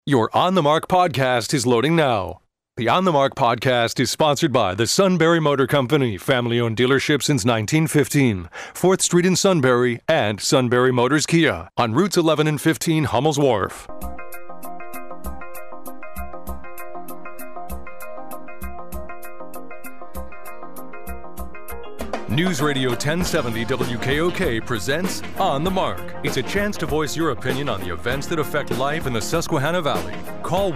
Your On the Mark podcast is loading now. The On the Mark podcast is sponsored by the Sunbury Motor Company, family-owned dealership since 1915, 4th Street in Sunbury, and Sunbury Motors Kia on routes 11 and 15 Hummel's Wharf. News Radio 1070 WKOK presents On the Mark. It's a chance to voice your opinion on the events that affect life in the Susquehanna Valley. Call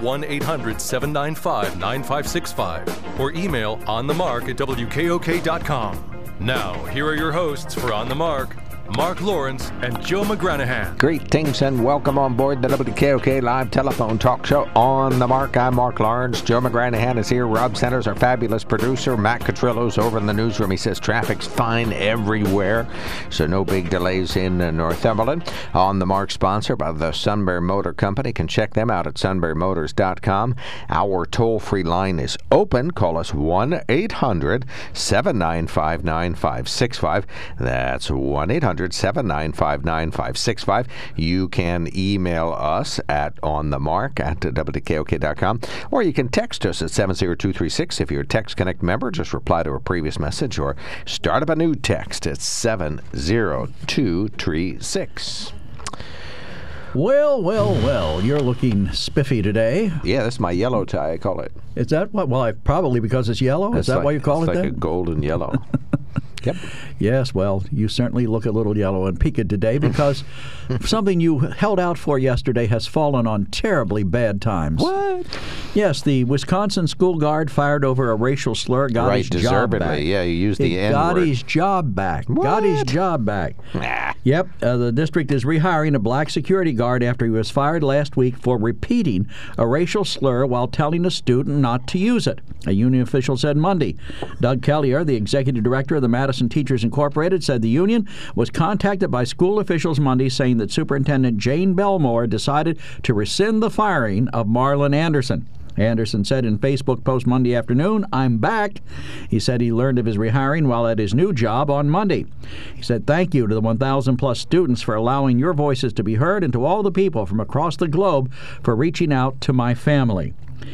1-800-795-9565 or email onthemark@wkok.com. Now, here are your hosts for On the Mark, Mark Lawrence and Joe McGranahan. Greetings and welcome on board the WKOK live telephone talk show On the Mark. I'm Mark Lawrence. Joe McGranahan is here. Rob Centers, our fabulous producer. Matt Catrillo's over in the newsroom. He says traffic's fine everywhere, so no big delays in Northumberland. On the Mark, sponsored by the Sunbury Motor Company. Can check them out at sunburymotors.com. Our toll-free line is open. Call us 1-800-795-9565. That's 1-800-795-9565. You can email us at onthemark@wkok.com, or you can text us at 70236. If you're a Text Connect member, just reply to a previous message or start up a new text at 70236. Well, you're looking spiffy today. Yeah, that's my yellow tie, I call it. Is that what? Well, probably because it's yellow. Is that why you call it that? It's like a golden yellow. Yep. Yes, well, you certainly look a little yellow and peaked today because something you held out for yesterday has fallen on terribly bad times. What? Yes, the Wisconsin school guard fired over a racial slur, got his job back. Yeah, he used the N-word. Got his job back. What? Got his job back. Nah. Yep, the district is rehiring a black security guard after he was fired last week for repeating a racial slur while telling a student not to use it, a union official said Monday. Doug Kellier, the executive director of the Madison Teachers Incorporated, said the union was contacted by school officials Monday saying that Superintendent Jane Belmore decided to rescind the firing of Marlon Anderson. Anderson said in Facebook post Monday afternoon, "I'm back." He said he learned of his rehiring while at his new job on Monday. He said, "Thank you to the 1,000-plus students for allowing your voices to be heard and to all the people from across the globe for reaching out to my family."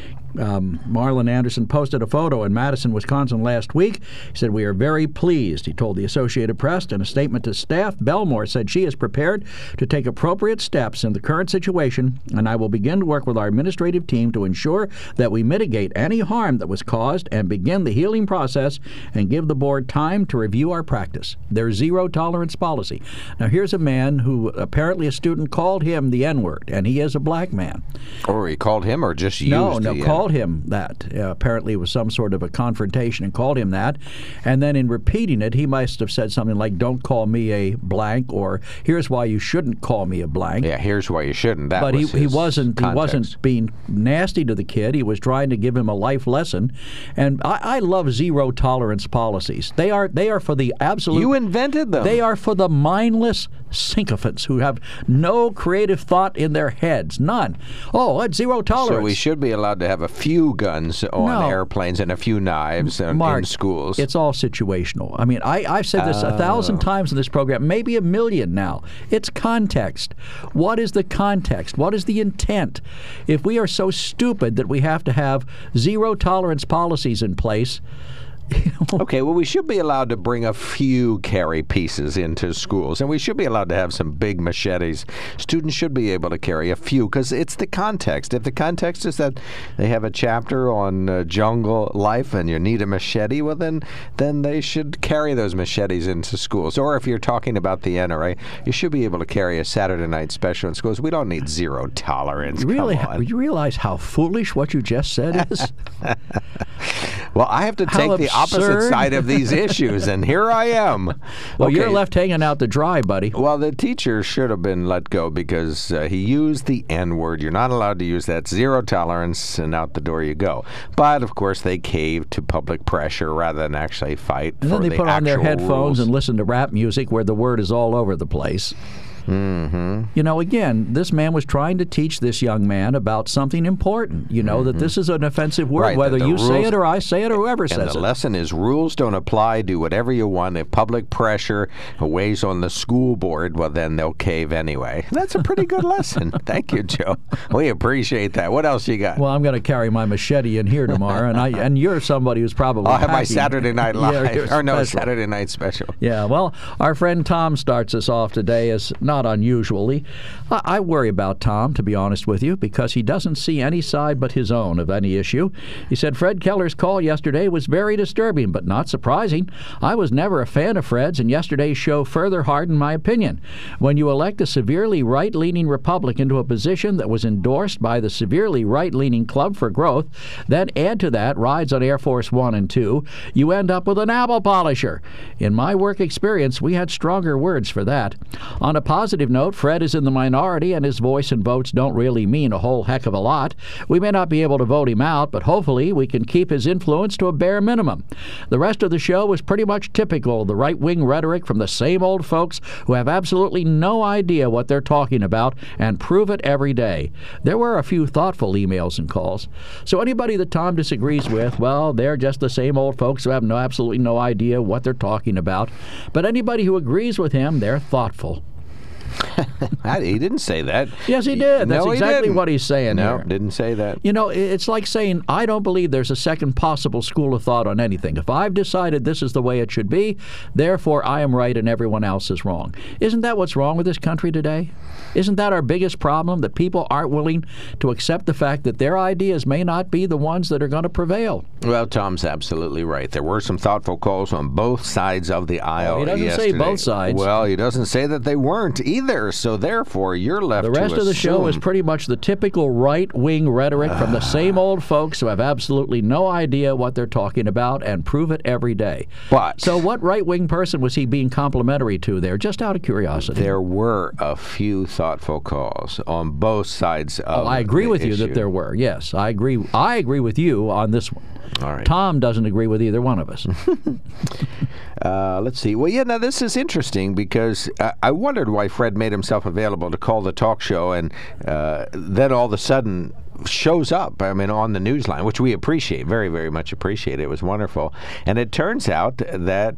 Marlon Anderson posted a photo in Madison, Wisconsin last week. He said, "We are very pleased," he told the Associated Press. In a statement to staff, Belmore said she is prepared to take appropriate steps in the current situation, and I will begin to work with our administrative team to ensure that we mitigate any harm that was caused and begin the healing process and give the board time to review our practice. Their zero-tolerance policy." Now, here's a man who apparently a student called him the N-word, and he is a black man. Or he called him or just used No, the called him that. Apparently it was some sort of a confrontation and called him that. And then in repeating it, he must have said something like, "Don't call me a blank," or "Here's why you shouldn't call me a blank." Yeah, here's why you shouldn't. That but was he wasn't context. being nasty to the kid. He was trying to give him a life lesson. And I love zero tolerance policies. They are for the absolute. You invented them. They are for the mindless sycophants who have no creative thought in their heads. None. Oh, it's zero tolerance. So we should be allowed to have a few guns on airplanes and a few knives in schools. It's all situational. I mean, I've said this 1,000 times in this program, maybe 1,000,000 now. It's context. What is the context? What is the intent? If we are so stupid that we have to have zero tolerance policies in place, Okay, well, we should be allowed to bring a few carry pieces into schools, and we should be allowed to have some big machetes. Students should be able to carry a few, because it's the context. If the context is that they have a chapter on jungle life and you need a machete, well, then they should carry those machetes into schools. Or if you're talking about the NRA, you should be able to carry a Saturday night special in schools. We don't need zero tolerance. Really, Come on. you realize how foolish what you just said is? Well, I have to take the opposite side of these issues, and here I am. Well, okay. You're left hanging out to dry, buddy. Well, the teacher should have been let go because he used the N-word. You're not allowed to use that. Zero tolerance, and out the door you go. But, of course, they caved to public pressure rather than actually fight for the And then they put on their headphones rules. and listen to rap music where the word is all over the place. Mm-hmm. You know, again, this man was trying to teach this young man about something important. You know, that this is an offensive word, Right, whether the you say rules- it or I say it or whoever And says the it. lesson is rules don't apply. Do whatever you want. If public pressure weighs on the school board, well, then they'll cave anyway. That's a pretty good lesson. Thank you, Joe. We appreciate that. What else you got? Well, I'm going to carry my machete in here tomorrow, and you're somebody who's probably I'll have my packing. Saturday Night Live. Yeah, you're or no, special. Saturday Night Special. Yeah, well, our friend Tom starts us off today as not unusually. I worry about Tom, to be honest with you, because he doesn't see any side but his own of any issue. He said Fred Keller's call yesterday was very disturbing, but not surprising. I was never a fan of Fred's, and yesterday's show further hardened my opinion. When you elect a severely right-leaning Republican to a position that was endorsed by the severely right-leaning Club for Growth, then add to that rides on Air Force One and Two, you end up with an apple polisher. In my work experience, we had stronger words for that. On a positive note, Fred is in the minority, and his voice and votes don't really mean a whole heck of a lot. We may not be able to vote him out, but hopefully we can keep his influence to a bare minimum. The rest of the show was pretty much typical of the right-wing rhetoric from the same old folks who have absolutely no idea what they're talking about and prove it every day. There were a few thoughtful emails and calls. So anybody that Tom disagrees with, well, they're just the same old folks who have absolutely no idea what they're talking about. But anybody who agrees with him, they're thoughtful. He didn't say that. Yes, he did. That's No, he exactly didn't. what he's saying No, here. didn't say that. You know, it's like saying, I don't believe there's a second possible school of thought on anything. If I've decided this is the way it should be, therefore I am right and everyone else is wrong. Isn't that what's wrong with this country today? Isn't that our biggest problem, that people aren't willing to accept the fact that their ideas may not be the ones that are going to prevail? Well, Tom's absolutely right. There were some thoughtful calls on both sides of the aisle. he doesn't say yesterday. both sides. Well, he doesn't say that they weren't either. So therefore, you're left The rest to of the show is assume- pretty much the typical right-wing rhetoric from the same old folks who have absolutely no idea what they're talking about and prove it every day. But So what right-wing person was he being complimentary to there, just out of curiosity? there were a few thoughtful calls on both sides of I agree the with you issue. that there were. Yes, I agree. I agree with you on this one. All right. Tom doesn't agree with either one of us. Let's see. Well, yeah, now this is interesting because I wondered why Fred made himself available to call the talk show and then all of a sudden shows up, I mean, on the newsline, which we appreciate, very, very much appreciate. It was wonderful. And it turns out that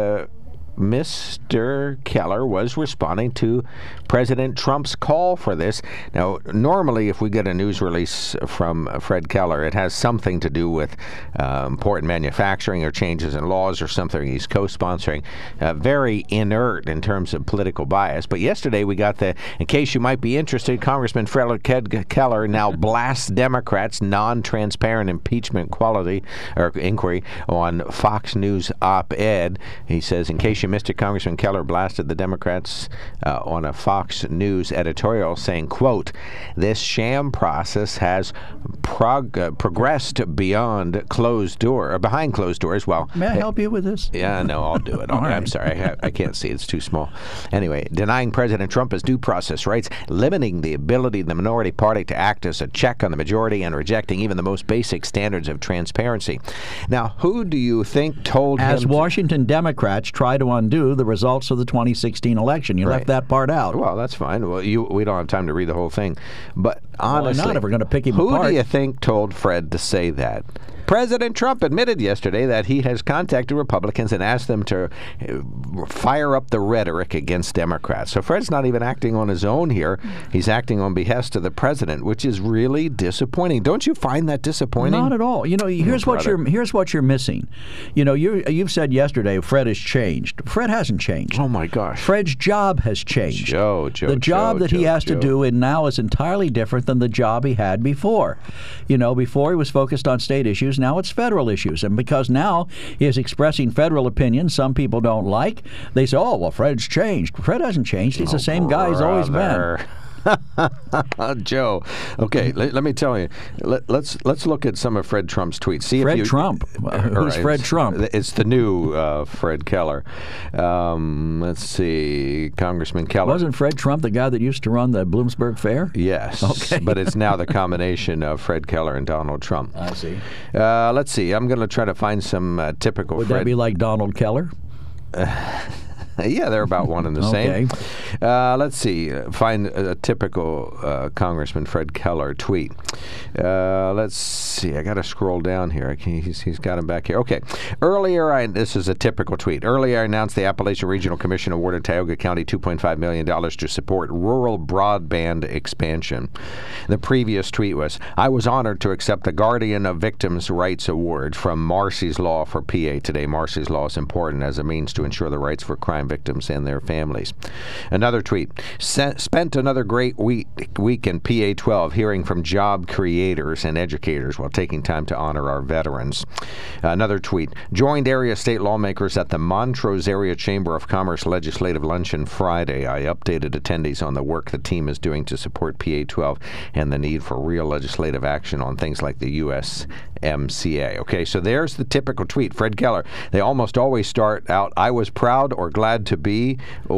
Mr. Keller was responding to President Trump's call for this. Now, normally, if we get a news release from Fred Keller, it has something to do with important manufacturing or changes in laws or something he's co-sponsoring. Very inert in terms of political bias. But yesterday, we got the, in case you might be interested, Congressman Fred Keller now blasts Democrats' non-transparent impeachment inquiry on Fox News op-ed. He says, in case you missed it, Congressman Keller blasted the Democrats on a Fox News editorial saying, quote, "This sham process has progressed behind closed doors. Well, May I help you with this? yeah, no, I'll do it. All I'm right. sorry. I can't see. It's too small. Anyway, denying President Trump his due process rights, limiting the ability of the minority party to act as a check on the majority, and rejecting even the most basic standards of transparency." Now, who do you think told him? As Washington Democrats try to undo the results of the 2016 election. You left Right. that part out. Well, that's fine. Well, we don't have time to read the whole thing. But honestly, not if we're going to pick him who apart? do you think told Fred to say that? President Trump admitted yesterday that he has contacted Republicans and asked them to fire up the rhetoric against Democrats. So Fred's not even acting on his own here. He's acting on behest of the president, which is really disappointing. Don't you find that disappointing? Not at all. You know, here's what you're missing. You know, you've said yesterday Fred has changed. Fred hasn't changed. Oh my gosh. Fred's job has changed. The job that he has to do now is entirely different than the job he had before. You know, before he was focused on state issues, now it's federal issues. And because now he is expressing federal opinions some people don't like, they say, oh, well, Fred's changed. Fred hasn't changed. He's the same guy he's always been. Joe, okay, let me tell you. Let's look at some of Fred Trump's tweets. See Fred if you, Trump. Who's Fred Trump? It's the new Fred Keller. Let's see, Congressman Keller. Wasn't Fred Trump the guy that used to run the Bloomsburg Fair? Yes, Okay. but it's now the combination of Fred Keller and Donald Trump. I see. Let's see. I'm going to try to find some typical Would Fred. that be like Donald Keller? Yeah, they're about one and the Okay. same. Let's see. Find a typical Congressman Fred Keller tweet. Let's see. I got to scroll down here. He's got him back here. Okay. This is a typical tweet. Earlier, I announced the Appalachian Regional Commission awarded Tioga County $2.5 million to support rural broadband expansion. The previous tweet was, I was honored to accept the Guardian of Victims' Rights Award from Marcy's Law for PA today. Marcy's Law is important as a means to ensure the rights for crime victims and their families. Another tweet. Spent another great week in PA 12 hearing from job creators and educators while taking time to honor our veterans. Another tweet. Joined area state lawmakers at the Montrose Area Chamber of Commerce Legislative Luncheon Friday. I updated attendees on the work the team is doing to support PA 12 and the need for real legislative action on things like the USMCA. Okay, so there's the typical tweet. Fred Keller. They almost always start out, I was proud or glad to be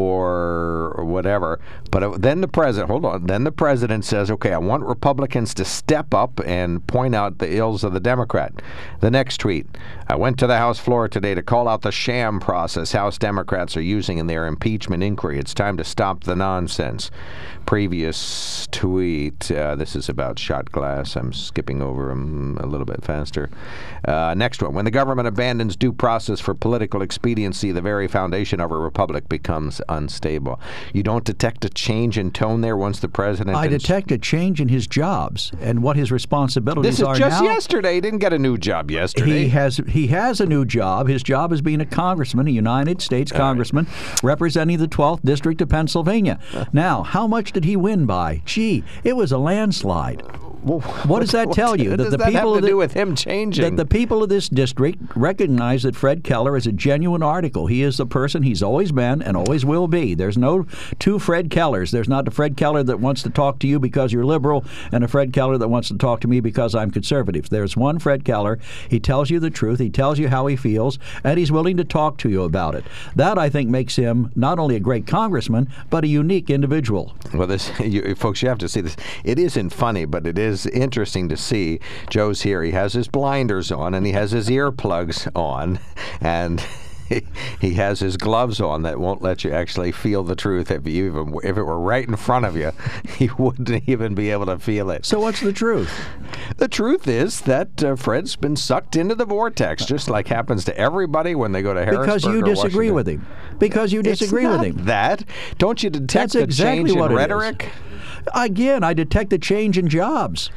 or whatever. But then the president says, okay, I want Republicans to step up and point out the ills of the Democrat. The next tweet. I went to the House floor today to call out the sham process House Democrats are using in their impeachment inquiry. It's time to stop the nonsense. Previous tweet. This is about shot glass. I'm skipping over them a little bit faster. Next one. When the government abandons due process for political expediency, the very foundation of a republic becomes unstable. You don't detect a change in tone there once the president... I detect a change in his jobs and what his responsibilities are now. This is just yesterday. He didn't get a new job yesterday. He has a new job. His job is being a congressman, a United States congressman, representing the 12th District of Pennsylvania. Now, how much did he win by? Gee, it was a landslide. Well, what does that tell you? What does that have to do with him changing? That the people of this district recognize that Fred Keller is a genuine article. He is the person he's always been and always will be. There's no two Fred Kellers. There's not the Fred Keller that wants to talk to you because you're liberal and a Fred Keller that wants to talk to me because I'm conservative. There's one Fred Keller. He tells you the truth. He tells you how he feels, and he's willing to talk to you about it. That, I think, makes him not only a great congressman, but a unique individual. Well, folks, you have to see this. It isn't funny, but it is interesting to see. Joe's here. He has his blinders on, and he has his earplugs on, and he has his gloves on that won't let you actually feel the truth. If it were right in front of you, he wouldn't even be able to feel it. So what's the truth? The truth is that Fred's been sucked into the vortex, just like happens to everybody when they go to Harrisburg. Because you disagree with him. Because you disagree with him. That. Don't you detect the change in rhetoric? Again, I detect the change in jobs.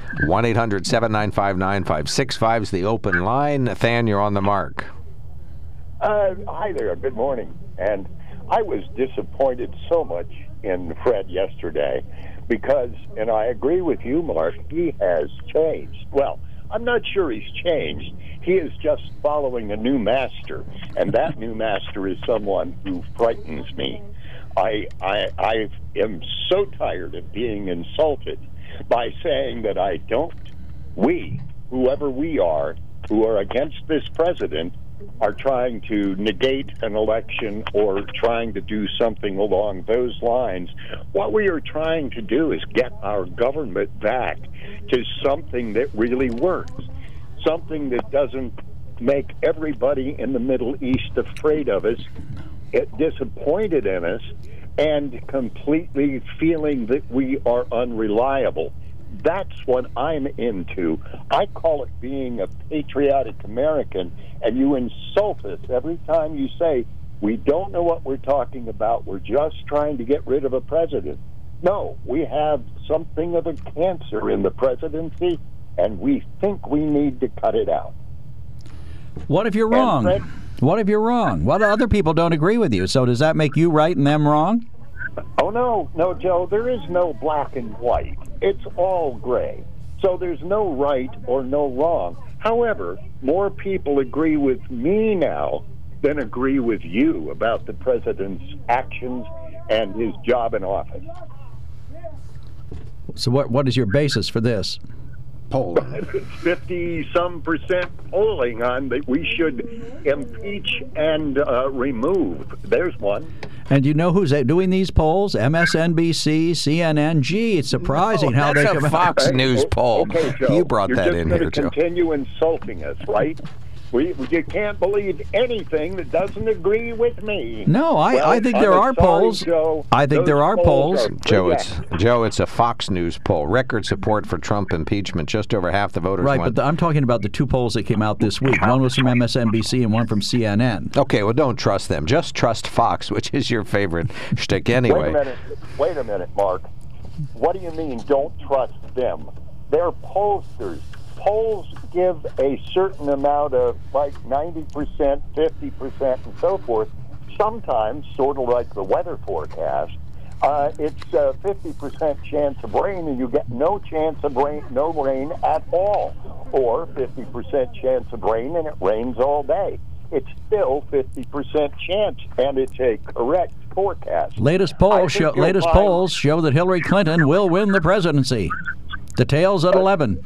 1-800-795-9565 is the open line. Nathan, you're on the mark. Hi there. Good morning. And I was disappointed so much in Fred yesterday because, and I agree with you, Mark, he has changed. Well, I'm not sure he's changed. He is just following a new master, and that new master is someone who frightens me. I am so tired of being insulted by saying that whoever we are, who are against this president, are trying to negate an election or trying to do something along those lines. What we are trying to do is get our government back to something that really works, something that doesn't make everybody in the Middle East afraid of us, disappointed in us, and completely feeling that we are unreliable. That's what I'm into. I call it being a patriotic American, and you insult us every time you say, we don't know what we're talking about, we're just trying to get rid of a president. No, we have something of a cancer in the presidency, and we think we need to cut it out. What if you're wrong? Fred, what if you're wrong? What other people don't agree with you? So does that make you right and them wrong? Oh, no, Joe, there is no black and white. It's all gray. So there's no right or no wrong. However, more people agree with me now than agree with you about the president's actions and his job in office. So what is your basis for this? Poll. 50-some% polling on that we should impeach and remove. There's one. And you know who's doing these polls? MSNBC, CNN. Gee, it's surprising how they come out. That's a Fox News poll. Okay, Joe, you brought that in here, Joe. You're just going to continue insulting us, right? You can't believe anything that doesn't agree with me. No, I think there are polls. Joe, I think there are polls. Joe, it's a Fox News poll. Record support for Trump impeachment. Just over half the voters Right, went. but I'm talking about the two polls that came out this week. One was from MSNBC and one from CNN. Okay, well, don't trust them. Just trust Fox, which is your favorite shtick anyway. Wait a minute, Mark. What do you mean, don't trust them? They're pollsters. Polls give a certain amount of, like 90%, 50%, and so forth. Sometimes, sort of like the weather forecast, it's a 50% chance of rain, and you get no chance of rain, no rain at all, or 50% chance of rain, and it rains all day. It's still 50% chance, and it's a correct forecast. Latest polls show that Hillary Clinton will win the presidency. Details at 11.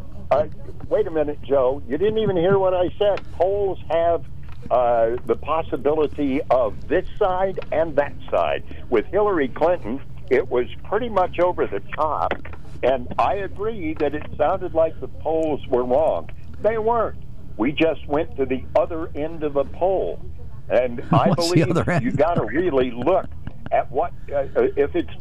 Wait a minute, Joe. You didn't even hear what I said. Polls have the possibility of this side and that side. With Hillary Clinton, it was pretty much over the top, and I agree that it sounded like the polls were wrong. They weren't. We just went to the other end of the poll. And I What's believe the other end? you got to really look at what, if it's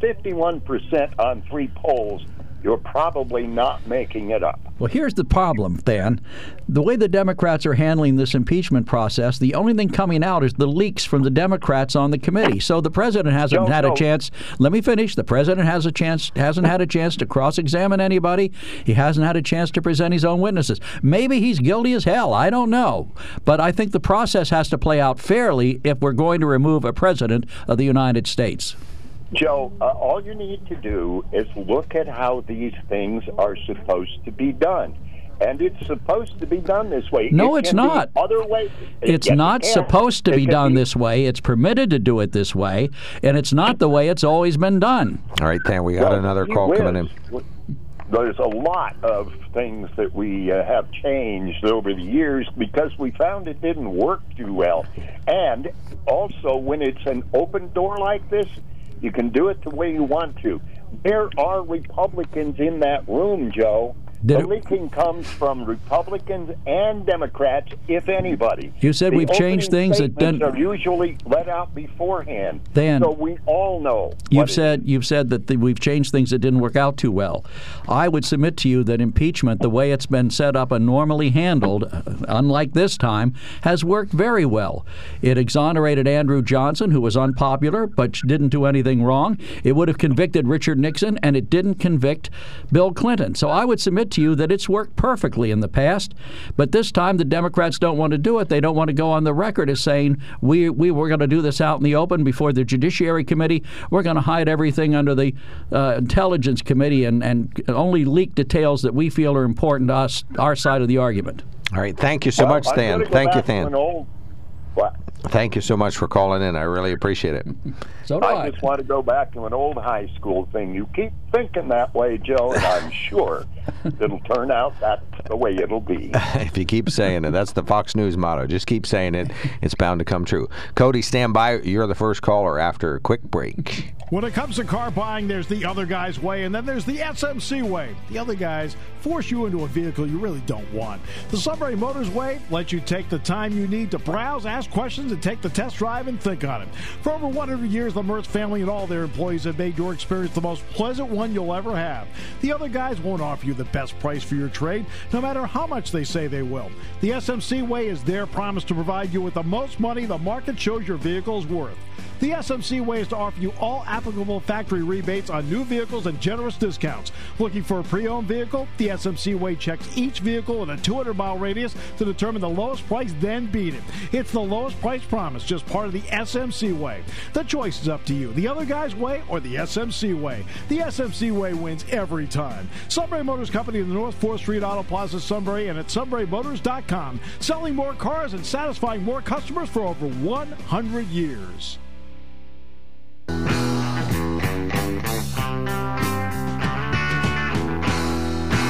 51% on 3 polls, you're probably not making it up. Well, here's the problem, Dan. The way the Democrats are handling this impeachment process, the only thing coming out is the leaks from the Democrats on the committee. So the president hasn't had a chance. Let me finish. The president hasn't had a chance to cross-examine anybody. He hasn't had a chance to present his own witnesses. Maybe he's guilty as hell. I don't know. But I think the process has to play out fairly if we're going to remove a president of the United States. Joe, all you need to do is look at how these things are supposed to be done. And it's supposed to be done this way. No, it's not. Other ways. It's not supposed to be done this way. It's permitted to do it this way, and it's not the way it's always been done. All right, Dan, we got another call coming in. There's a lot of things that we have changed over the years because we found it didn't work too well. And also, when it's an open door like this, you can do it the way you want to. There are Republicans in that room, Joe. The leaking comes from Republicans and Democrats, if anybody. You said we've changed things that didn't. Are usually let out beforehand, Dan, so we all know. You've said that we've changed things that didn't work out too well. I would submit to you that impeachment, the way it's been set up and normally handled, unlike this time, has worked very well. It exonerated Andrew Johnson, who was unpopular but didn't do anything wrong. It would have convicted Richard Nixon, and it didn't convict Bill Clinton. So I would submit to you that it's worked perfectly in the past, but this time the Democrats don't want to do it. They don't want to go on the record as saying we were going to do this out in the open before the Judiciary Committee. We're going to hide everything under the Intelligence Committee and only leak details that we feel are important to us, our side of the argument. All right, thank you so much, Dan. Thank you, Dan. What? Thank you so much for calling in. I really appreciate it. So do I. Just want to go back to an old high school thing. You keep thinking that way, Joe, and I'm sure it'll turn out that's the way it'll be. If you keep saying it, that's the Fox News motto. Just keep saying it. It's bound to come true. Cody, stand by. You're the first caller after a quick break. When it comes to car buying, there's the other guy's way, and then there's the SMC way. The other guys force you into a vehicle you really don't want. The Sunbury Motors way lets you take the time you need to browse, ask questions, and take the test drive and think on it. For over 100 years, the Mertz family and all their employees have made your experience the most pleasant one you'll ever have. The other guys won't offer you the best price for your trade, no matter how much they say they will. The SMC way is their promise to provide you with the most money the market shows your vehicle is worth. The SMC way is to offer you all applicable factory rebates on new vehicles and generous discounts. Looking for a pre-owned vehicle? The SMC way checks each vehicle in a 200-mile radius to determine the lowest price, then beat it. It's the lowest price promise, just part of the SMC way. The choice is up to you, the other guy's way or the SMC way. The SMC way wins every time. Sunbury Motors Company in the North 4th Street Auto Plaza, Sunbury, and at sunburymotors.com. Selling more cars and satisfying more customers for over 100 years.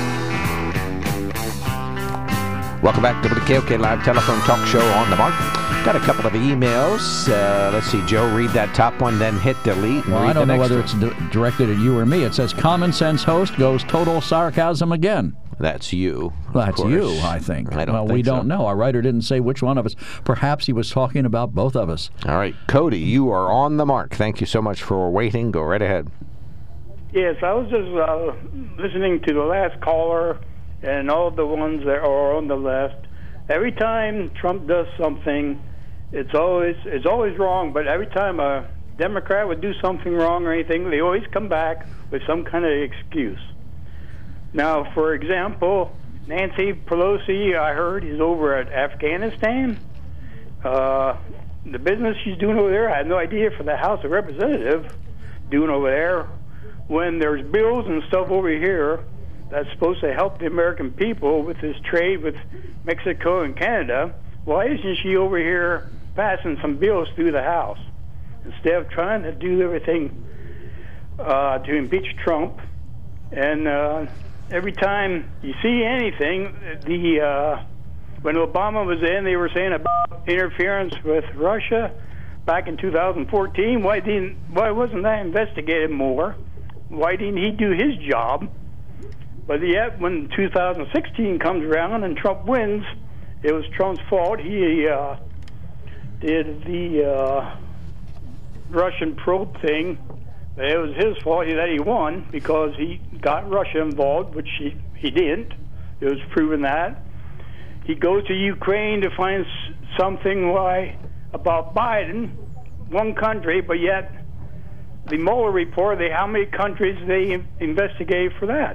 Welcome back to the KOK Live Telephone Talk Show on the Mark. Got a couple of emails. Let's see, Joe, read that top one, then hit delete. And Well, read I don't the know next whether one. it's directed at you or me. It says common sense host goes total sarcasm again. That's you. of That's course. you, I think. I don't well, think we don't so. know. Our writer didn't say which one of us. Perhaps he was talking about both of us. All right, Cody, you are on the mark. Thank you so much for waiting. Go right ahead. Yes, I was just listening to the last caller and all the ones that are on the left. Every time Trump does something, it's always wrong. But every time a Democrat would do something wrong or anything, they always come back with some kind of excuse. Now, for example, Nancy Pelosi, I heard, is over at Afghanistan. The business she's doing over there, I had no idea for the House of Representatives doing over there. When there's bills and stuff over here that's supposed to help the American people with this trade with Mexico and Canada, why isn't she over here passing some bills through the House instead of trying to do everything to impeach Trump? And every time you see anything, when Obama was in, they were saying about interference with Russia back in 2014. Why wasn't that investigated more? Why didn't he do his job? But yet, when 2016 comes around and Trump wins, it was Trump's fault. He did the Russian probe thing. It was his fault that he won because he got Russia involved, which he didn't. It was proven that. He goes to Ukraine to find something about Biden, one country, but yet the Mueller report, how many countries they investigated for that?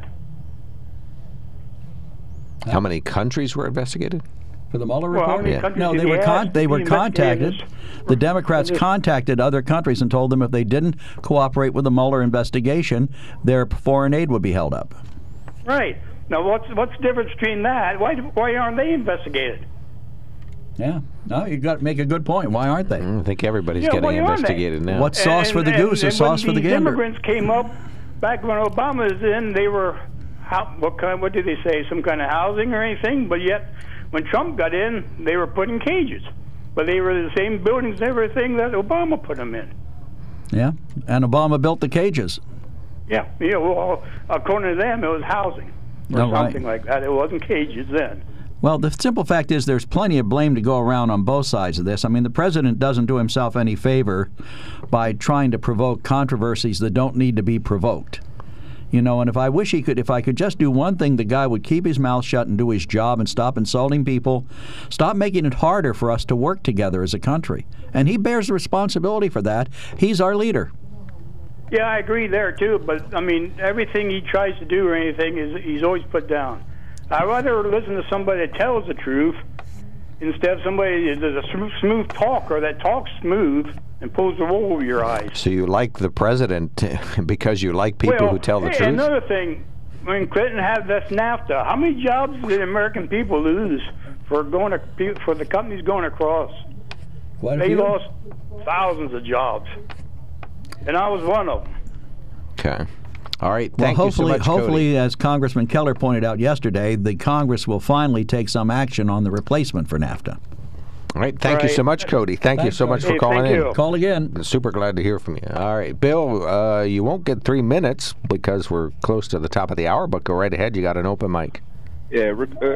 How many countries were investigated? For the Mueller Well, how report? many countries No, did they he were ask they to were be contacted. investigated? The Democrats contacted other countries and told them if they didn't cooperate with the Mueller investigation, their foreign aid would be held up. Right. Now, what's the difference between that? Why aren't they investigated? Yeah. No, you got to make a good point. Why aren't they? I think everybody's Yeah, getting why aren't they? investigated now. What's sauce for the goose is sauce for the When these gander. immigrants came up back when Obama was in, they were what did they say? Some kind of housing or anything? But yet, when Trump got in, they were put in cages. But they were the same buildings and everything that Obama put them in. Yeah. And Obama built the cages. Yeah. Well, according to them, it was housing or Oh, right. something like that. It wasn't cages then. Well, the simple fact is there's plenty of blame to go around on both sides of this. I mean, the president doesn't do himself any favor by trying to provoke controversies that don't need to be provoked. You know, and if I could just do one thing, the guy would keep his mouth shut and do his job and stop insulting people, stop making it harder for us to work together as a country. And he bears the responsibility for that. He's our leader. Yeah, I agree there too. But I mean, everything he tries to do or anything he's always put down. I'd rather listen to somebody that tells the truth instead of somebody that does a smooth talker that talks smooth and pulls the wool over your eyes. So you like the president because you like people who tell the truth? Another thing, when Clinton had this NAFTA, how many jobs did American people lose for the companies going across? They lost thousands of jobs, and I was one of them. Okay. All right. Well, Thank you so much, Cody. hopefully, as Congressman Keller pointed out yesterday, the Congress will finally take some action on the replacement for NAFTA. All right. Thank you so much, Cody. Thank you so much for Hey, calling thank in. you. Call again. Super glad to hear from you. All right. Bill, you won't get 3 minutes because we're close to the top of the hour, but go right ahead. You got an open mic. Yeah,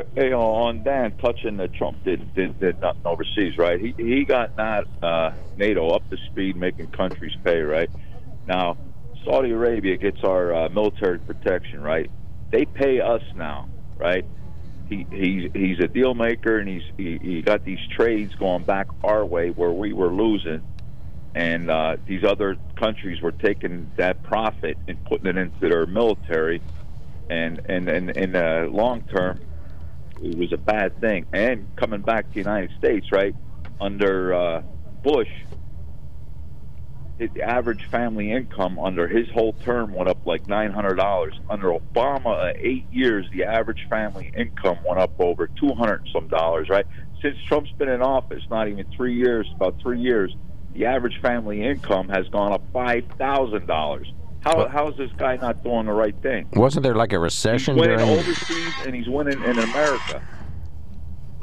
on Dan touching that Trump did nothing overseas, right? He got NATO up to speed, making countries pay, right? Now, Saudi Arabia gets our military protection, right? They pay us now, right? He's a deal maker, and he got these trades going back our way where we were losing, and these other countries were taking that profit and putting it into their military, and in the long term, it was a bad thing. And coming back to the United States, right, under Bush, the average family income under his whole term went up like $900. Under Obama, 8 years, the average family income went up over $200 and some dollars, right? Since Trump's been in office, not even 3 years, about 3 years, the average family income has gone up $5,000. How is this guy not doing the right thing? Wasn't there like a recession He's winning during... overseas and he's winning in America.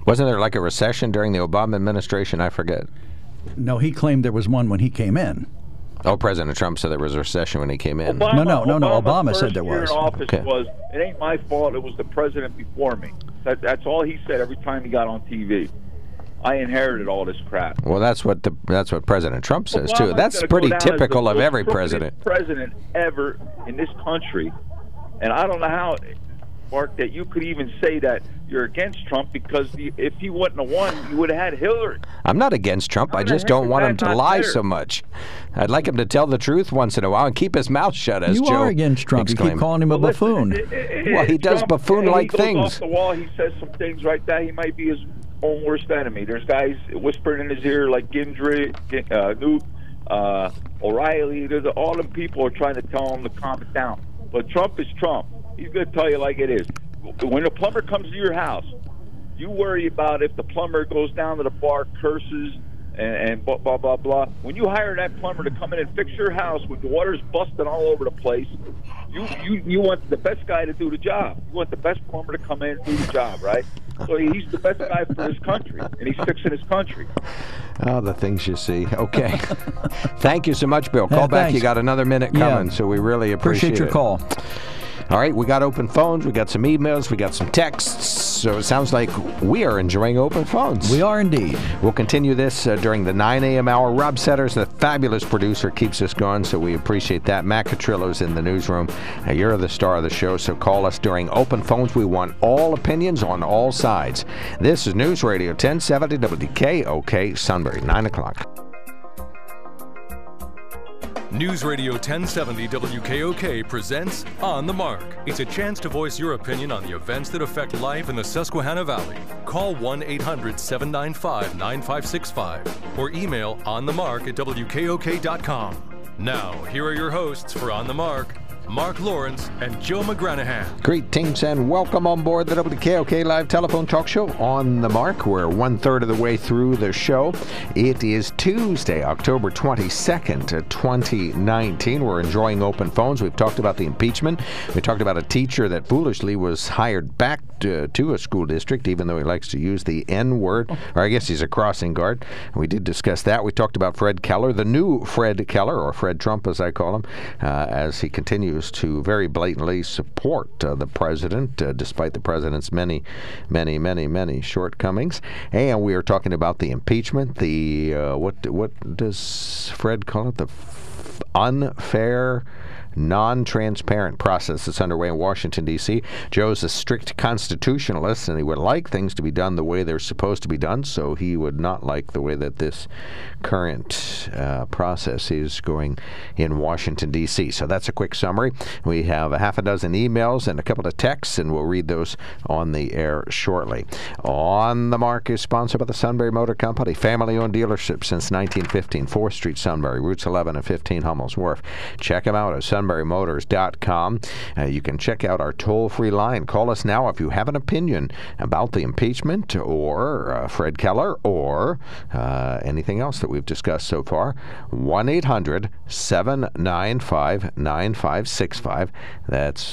Wasn't there like a recession during the Obama administration? I forget. No, he claimed there was one when he came in. Oh, President Trump said there was a recession when he came in. No. Obama said there was. First year in office was, it ain't my fault, it was the president before me. That's all he said every time he got on TV. I inherited all this crap. Well, that's what President Trump says, too. That's pretty typical of every president. President ever in this country. And I don't know how, Mark, that you could even say that you're against Trump, because if he wouldn't have won, you would have had Hillary. I'm not against Trump. I just don't want him to lie so much. I'd like him to tell the truth once in a while and keep his mouth shut, as Joe You are against Trump. exclaimed. You keep calling him a buffoon. Well, he does buffoon-like he goes things. Off the wall, he says some things right there. He might be his own worst enemy. There's guys whispering in his ear like Gingrich, Newt, O'Reilly. All them people are trying to tell him to calm it down. But Trump is Trump. He's going to tell you like it is. When the plumber comes to your house, you worry about if the plumber goes down to the bar, curses, and blah, blah, blah, blah. When you hire that plumber to come in and fix your house when the water's busting all over the place, you want the best guy to do the job. You want the best plumber to come in and do the job, right? So he's the best guy for his country, and he's fixing his country. Oh, the things you see. Okay. Thank you so much, Bill. Call back. Thanks. You got another minute coming, so we really appreciate your it. call. All right, we got open phones, we got some emails, we got some texts, so it sounds like we are enjoying open phones. We are indeed. We'll continue this during the 9 a.m. hour. Rob Setters, the fabulous producer, keeps us going, so we appreciate that. Matt Catrillo's in the newsroom. You're the star of the show, so call us during open phones. We want all opinions on all sides. This is News Radio 1070 WKOK Sunbury, 9 o'clock. News Radio 1070 WKOK presents On the Mark. It's a chance to voice your opinion on the events that affect life in the Susquehanna Valley. Call 1-800-795-9565 or email onthemark@wkok.com. Now, here are your hosts for On the Mark, Mark Lawrence and Joe McGranahan. Greetings and welcome on board the WKOK Live Telephone Talk Show On the Mark. We're 1/3 of the way through the show. It is Tuesday, October 22nd, 2019. We're enjoying open phones. We've talked about the impeachment. We talked about a teacher that foolishly was hired back to a school district, even though he likes to use the N-word, or I guess he's a crossing guard. We did discuss that. We talked about Fred Keller, the new Fred Keller, or Fred Trump as I call him, as he continues to very blatantly support the president, despite the president's many shortcomings. And we are talking about the impeachment, the what does Fred call it? The unfair, non-transparent process that's underway in Washington, D.C. Joe's a strict constitutionalist, and he would like things to be done the way they're supposed to be done, so he would not like the way that this current process is going in Washington, D.C. So that's a quick summary. We have a half a dozen emails and a couple of texts, and we'll read those on the air shortly. On the Mark is sponsored by the Sunbury Motor Company, family-owned dealership since 1915, 4th Street, Sunbury, routes 11 and 15, Hummel's Wharf. Check them out at SunburyMotors.com. You can check out our toll-free line. Call us now if you have an opinion about the impeachment or Fred Keller or anything else that we've discussed so far. 1-800-795-9565. That's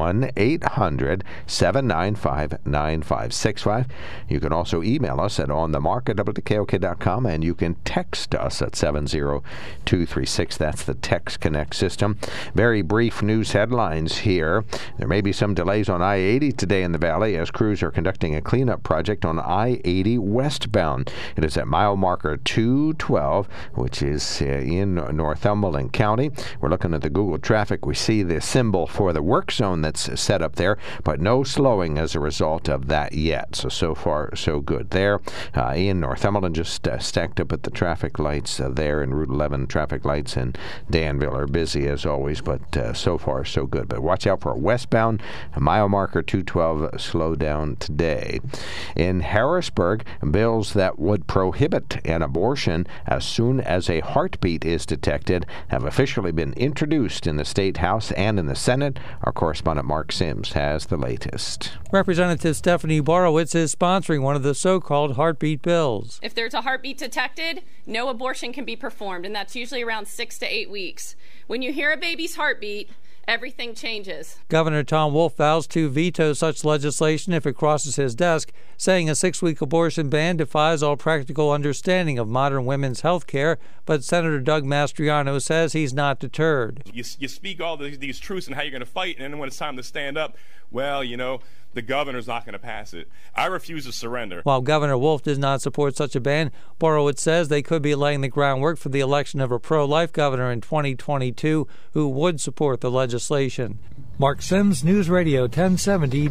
1-800-795-9565. You can also email us at onthemark@wkok.com, and you can text us at 70236. That's the Text Connect system. Very brief news headlines here. There may be some delays on I-80 today in the valley as crews are conducting a cleanup project on I-80 westbound. It is at mile marker 212, which is in Northumberland County. We're looking at the Google traffic. We see the symbol for the work zone that's set up there, but no slowing as a result of that yet. So far, so good there. In Northumberland, just stacked up at the traffic lights there in Route 11. Traffic lights in Danville are busy as always, but so far so good. But watch out for a westbound mile marker 212 slow down today. In Harrisburg, bills that would prohibit an abortion as soon as a heartbeat is detected have officially been introduced in the State House and in the Senate. Our correspondent Mark Sims has the latest. Representative Stephanie Borowitz is sponsoring one of the so-called heartbeat bills. If there's a heartbeat detected, no abortion can be performed, and that's usually around 6 to 8 weeks. When you hear a baby's heartbeat, everything changes. Governor Tom Wolf vows to veto such legislation if it crosses his desk, saying a 6-week abortion ban defies all practical understanding of modern women's health care, but Senator Doug Mastriano says he's not deterred. You speak all these truths and how you're going to fight, and then when it's time to stand up, well, the governor's not going to pass it. I refuse to surrender. While Governor Wolf does not support such a ban, Borowitz says they could be laying the groundwork for the election of a pro-life governor in 2022 who would support the legislation. Mark Sims, News Radio 1070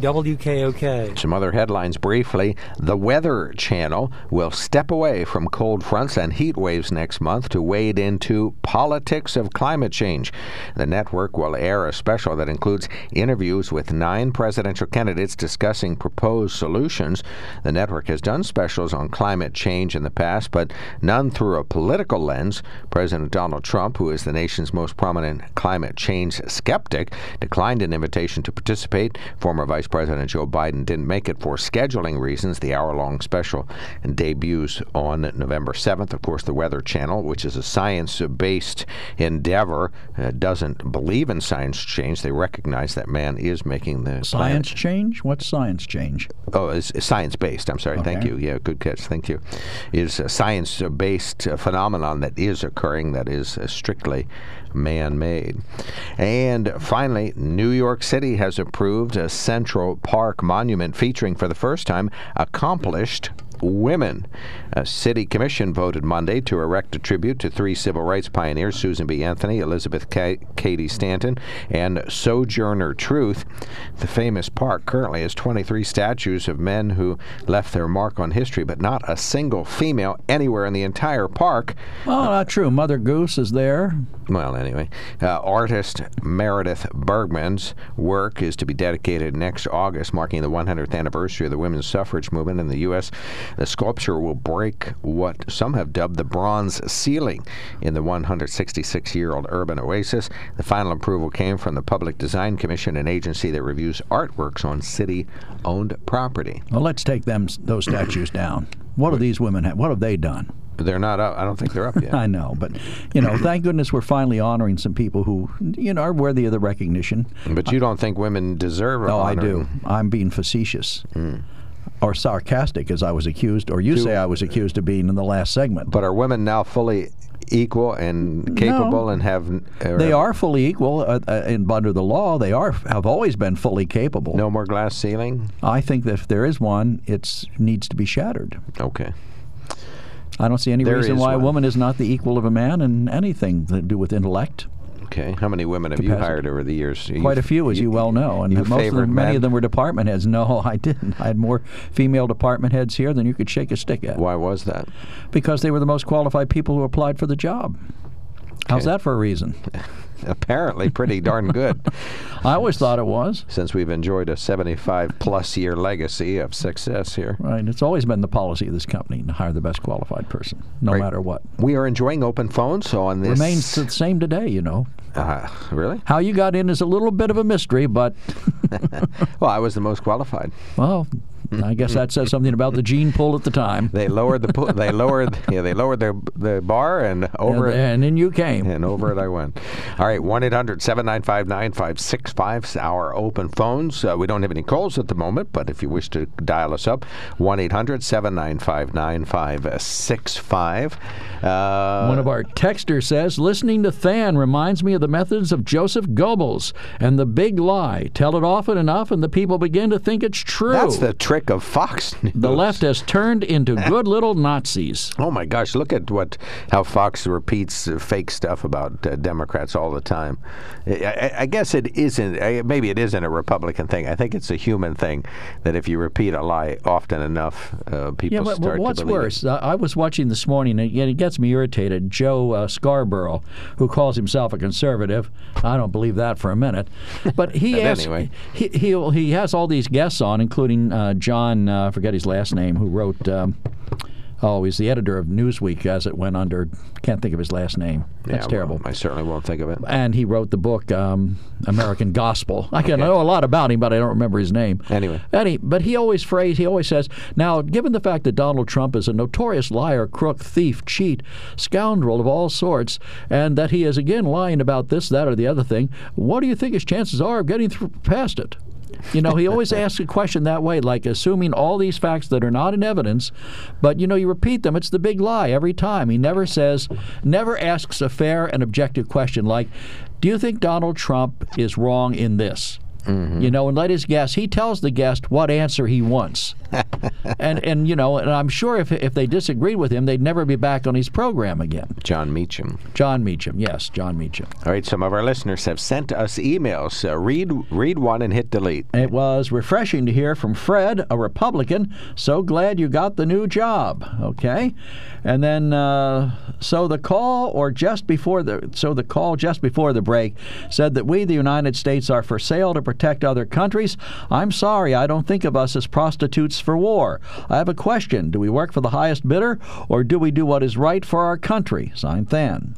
WKOK. Some other headlines briefly. The Weather Channel will step away from cold fronts and heat waves next month to wade into politics of climate change. The network will air a special that includes interviews with 9 presidential candidates discussing proposed solutions. The network has done specials on climate change in the past, but none through a political lens. President Donald Trump, who is the nation's most prominent climate change skeptic, declined an invitation to participate. Former Vice President Joe Biden didn't make it for scheduling reasons. The hour-long special debuts on November 7th. Of course, the Weather Channel, which is a science-based endeavor, doesn't believe in science change. They recognize that man is making the science change? What's science change? Oh, it's science-based. I'm sorry. Okay. Thank you. Yeah, good catch. Thank you. Is a science-based phenomenon that is occurring that is strictly man-made. And finally, New York City has approved a Central Park monument featuring, for the first time, accomplished women. A city commission voted Monday to erect a tribute to 3 civil rights pioneers, Susan B. Anthony, Elizabeth Cady Stanton, and Sojourner Truth. The famous park currently has 23 statues of men who left their mark on history, but not a single female anywhere in the entire park. Oh, not true. Mother Goose is there. Well, anyway, artist Meredith Bergman's work is to be dedicated next August, marking the 100th anniversary of the women's suffrage movement in the U.S. The sculpture will break what some have dubbed the bronze ceiling in the 166-year-old urban oasis. The final approval came from the Public Design Commission, an agency that reviews artworks on city-owned property. Well, let's take those statues down. What do these women have? What have they done? They're not up. I don't think they're up yet. I know, but, thank goodness we're finally honoring some people who, are worthy of the recognition. But you don't think women deserve No, honor? I do. I'm being facetious. Or sarcastic, as I was accused, or you say I was accused of being in the last segment. But are women now fully equal and capable No. and have... They are fully equal, and under the law, they have always been fully capable. No more glass ceiling? I think that if there is one, it needs to be shattered. Okay. I don't see any There reason is why a one. woman is not the equal of a man in anything to do with intellect. Okay. How many women have you Capacity. hired over the years? Quite a few, as you well know. And many of them were department heads. No, I didn't. I had more female department heads here than you could shake a stick at. Why was that? Because they were the most qualified people who applied for the job. How's that for a reason? Apparently pretty darn good. I always thought it was. Since we've enjoyed a 75-plus year legacy of success here. Right. It's always been the policy of this company to hire the best qualified person, no matter what. We are enjoying open phones, so on this... Remains the same today, Really? How you got in is a little bit of a mystery, but... Well, I was the most qualified. Well, I guess that says something about the gene pool at the time. They lowered the they lowered the bar and over it, and in you came. And over it I went. All right, 1-800-795-9565 is our open phones. We don't have any calls at the moment, but if you wish to dial us up, 1-800-795-9565. One of our texters says, listening to Than reminds me of the methods of Joseph Goebbels and the big lie. Tell it often enough and the people begin to think it's true. That's the trick of Fox News. The left has turned into good little Nazis. Oh my gosh, look at how Fox repeats fake stuff about Democrats all the time. I guess it isn't, maybe it isn't a Republican thing. I think it's a human thing that if you repeat a lie often enough, people start to believe it. What's worse, I was watching this morning, and it gets me irritated, Joe Scarborough, who calls himself a conservative. I don't believe that for a minute. But he anyway. he has all these guests on, including John, I forget his last name, who wrote Oh, he's the editor of Newsweek as it went under. Can't think of his last name. That's terrible. Well, I certainly won't think of it. And he wrote the book American Gospel. I know a lot about him, but I don't remember his name. Anyway. But he always says, now, given the fact that Donald Trump is a notorious liar, crook, thief, cheat, scoundrel of all sorts, and that he is again lying about this, that, or the other thing, what do you think his chances are of getting past it? He always asks a question that way, like assuming all these facts that are not in evidence, but, you repeat them. It's the big lie every time. He never asks a fair and objective question like, do you think Donald Trump is wrong in this? Mm-hmm. And let his guest, he tells the guest what answer he wants. and I'm sure if they disagreed with him, they'd never be back on his program again. John Meacham. Yes, John Meacham. All right, some of our listeners have sent us emails. Read one and hit delete. It was refreshing to hear from Fred, a Republican. So glad you got the new job. Okay, and then so the call just before the break said that we, the United States, are for sale to protect other countries. I'm sorry, I don't think of us as prostitutes for war. I have a question. Do we work for the highest bidder, or do we do what is right for our country? Signed, Than.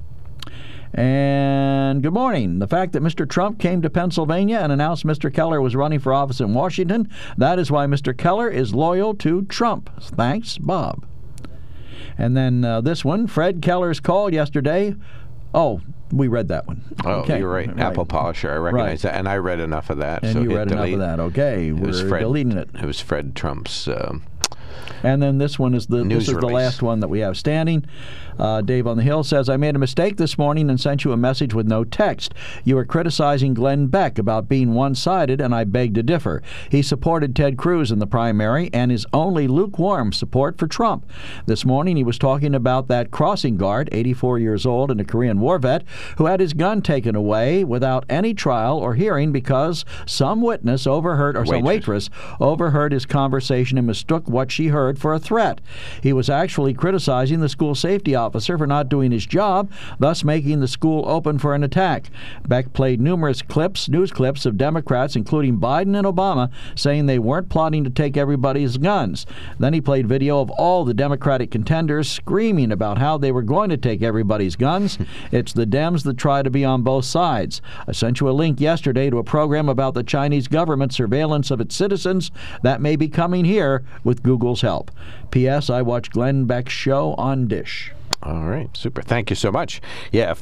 And good morning. The fact that Mr. Trump came to Pennsylvania and announced Mr. Keller was running for office in Washington, that is why Mr. Keller is loyal to Trump. Thanks, Bob. And then this one, Fred Keller's call yesterday. Oh, we read that one. Oh, okay. You're right. Apple Polisher. I recognize that. And I read enough of that. And so you read enough of that. Okay. We're deleting it. It was Fred Trump's... and then this one is the release. last one that we have standing. Dave on the Hill says, I made a mistake this morning and sent you a message with no text. You were criticizing Glenn Beck about being one-sided, and I beg to differ. He supported Ted Cruz in the primary and is only lukewarm support for Trump. This morning he was talking about that crossing guard, 84 years old and a Korean war vet, who had his gun taken away without any trial or hearing because some witness overheard, or some waitress overheard his conversation and mistook what she heard for a threat. He was actually criticizing the school safety officer for not doing his job, thus making the school open for an attack. Beck played numerous news clips of Democrats, including Biden and Obama, saying they weren't plotting to take everybody's guns. Then he played video of all the Democratic contenders screaming about how they were going to take everybody's guns. It's the Dems that try to be on both sides. I sent you a link yesterday to a program about the Chinese government surveillance of its citizens that may be coming here with Google's help. P.S. I watch Glenn Beck's show on Dish. All right, super. Thank you so much. Yeah,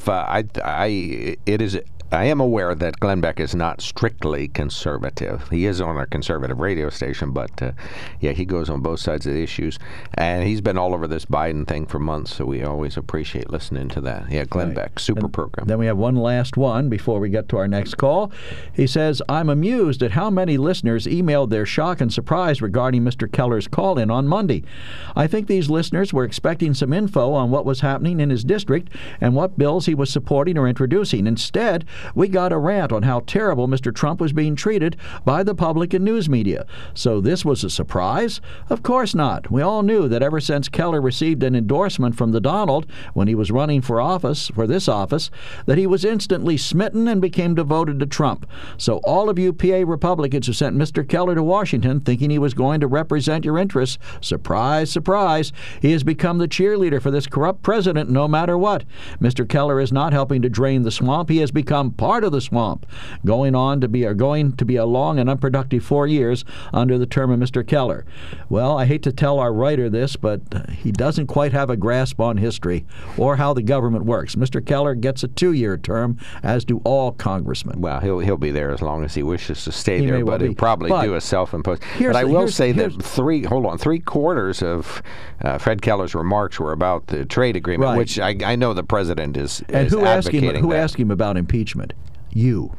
I am aware that Glenn Beck is not strictly conservative. He is on a conservative radio station, but he goes on both sides of the issues. And he's been all over this Biden thing for months, so we always appreciate listening to that. Yeah, Glenn Beck, super program. Then we have one last one before we get to our next call. He says, I'm amused at how many listeners emailed their shock and surprise regarding Mr. Keller's call-in on Monday. I think these listeners were expecting some info on what was happening in his district and what bills he was supporting or introducing. Instead, we got a rant on how terrible Mr. Trump was being treated by the public and news media. So this was a surprise? Of course not. We all knew that ever since Keller received an endorsement from the Donald when he was running for this office, that he was instantly smitten and became devoted to Trump. So all of you PA Republicans who sent Mr. Keller to Washington thinking he was going to represent your interests, surprise, surprise, he has become the cheerleader for this corrupt president no matter what. Mr. Keller is not helping to drain the swamp. He has become part of the swamp, going to be a long and unproductive 4 years under the term of Mr. Keller. Well, I hate to tell our writer this, but he doesn't quite have a grasp on history or how the government works. Mr. Keller gets a 2-year term, as do all congressmen. Well, he'll be there as long as he wishes to stay there, but he'll probably do a self-imposed. But I will say that three-quarters of Fred Keller's remarks were about the trade agreement, which I know the president is advocating. Who asked him about impeachment? You.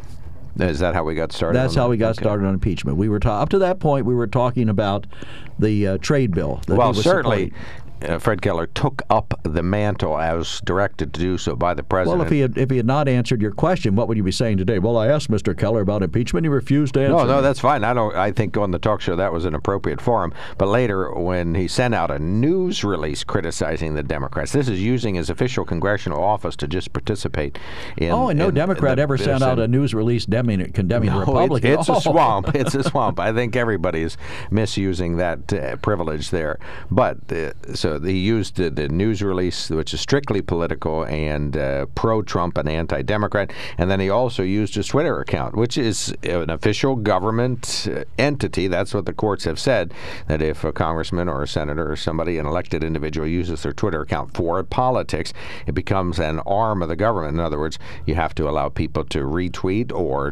Is that how we got started? That's how we got started on impeachment. We were up to that point. We were talking about the trade bill. Well, certainly. Fred Keller took up the mantle as directed to do so by the president. Well, if he had not answered your question, what would you be saying today? Well, I asked Mr. Keller about impeachment. He refused to answer. No, that's fine. I think on the talk show that was an appropriate forum. But later, when he sent out a news release criticizing the Democrats, this is using his official congressional office to just participate in. Oh, and no Democrat ever sent out a news release condemning the Republicans. It's a swamp. It's a swamp. I think everybody's misusing that privilege there. But so he used the news release, which is strictly political and pro-Trump and anti-Democrat, and then he also used his Twitter account, which is an official government entity. That's what the courts have said, that if a congressman or a senator or somebody, an elected individual, uses their Twitter account for politics, it becomes an arm of the government. In other words, you have to allow people to retweet or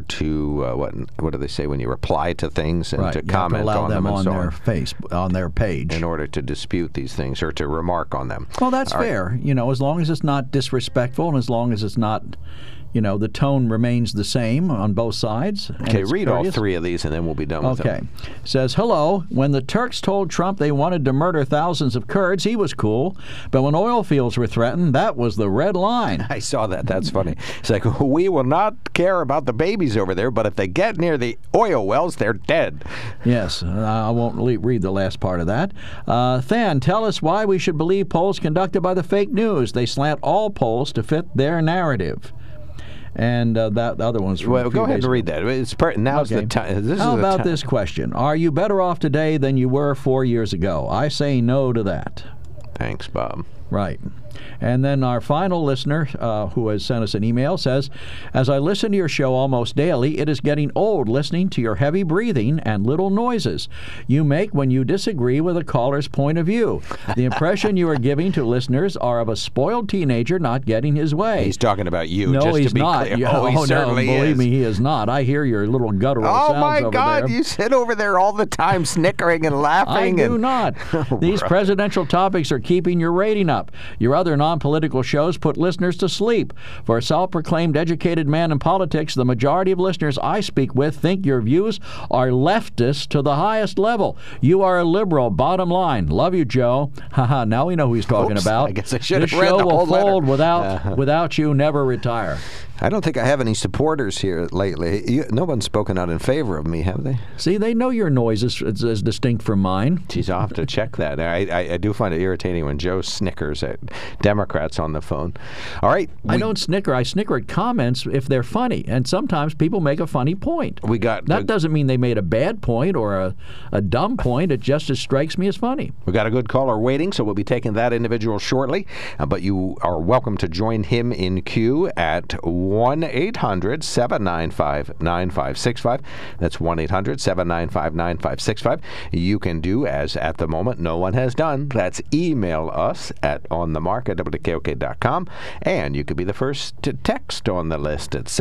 to what do they say when you reply to things and to comment on them and so on their page in order to dispute these things or to remark on them. Well, that's fair. You know, as long as it's not disrespectful and as long as it's not, you know, the tone remains the same on both sides. Okay, read all three of these and then we'll be done with them. Okay. Says, hello, when the Turks told Trump they wanted to murder thousands of Kurds, he was cool. But when oil fields were threatened, that was the red line. I saw that. That's funny. It's like, we will not care about the babies over there, but if they get near the oil wells, they're dead. Yes, I won't read the last part of that. Than, tell us why we should believe polls conducted by the fake news. They slant all polls to fit their narrative. And that other one's from well, go ahead and read that. Now's the time. How about this question? Are you better off today than you were 4 years ago? I say no to that. Thanks, Bob. Right. And then our final listener, who has sent us an email, says, as I listen to your show almost daily, it is getting old listening to your heavy breathing and little noises you make when you disagree with a caller's point of view. The impression you are giving to listeners are of a spoiled teenager not getting his way. He's talking about you, no, just he's to be not. clear. Oh, he certainly no, believe me, he is not. I hear your little guttural sounds over there. Oh, my God, you sit over there all the time snickering and laughing. I do not. These presidential topics are keeping your rating up. Your other non-political shows put listeners to sleep. For a self-proclaimed educated man in politics, the majority of listeners I speak with think your views are leftist to the highest level. You are a liberal, bottom line. Love you, Joe. Haha, now we know who he's talking about. I guess I should have read the whole letter. This show will fold without you, never retire. I don't think I have any supporters here lately. No one's spoken out in favor of me, have they? See, they know your noise is as distinct from mine. Geez, I'll have to check that. I do find it irritating when Joe snickers at Democrats on the phone. All right. I don't snicker. I snicker at comments if they're funny, and sometimes people make a funny point. That doesn't mean they made a bad point or a dumb point. It just strikes me as funny. We got a good caller waiting, so we'll be taking that individual shortly. But you are welcome to join him in queue at 1-800-795-9565. That's 1-800-795-9565. You can do as, at the moment, no one has done. That's email us at onthemark@wkok.com, and you could be the first to text on the list at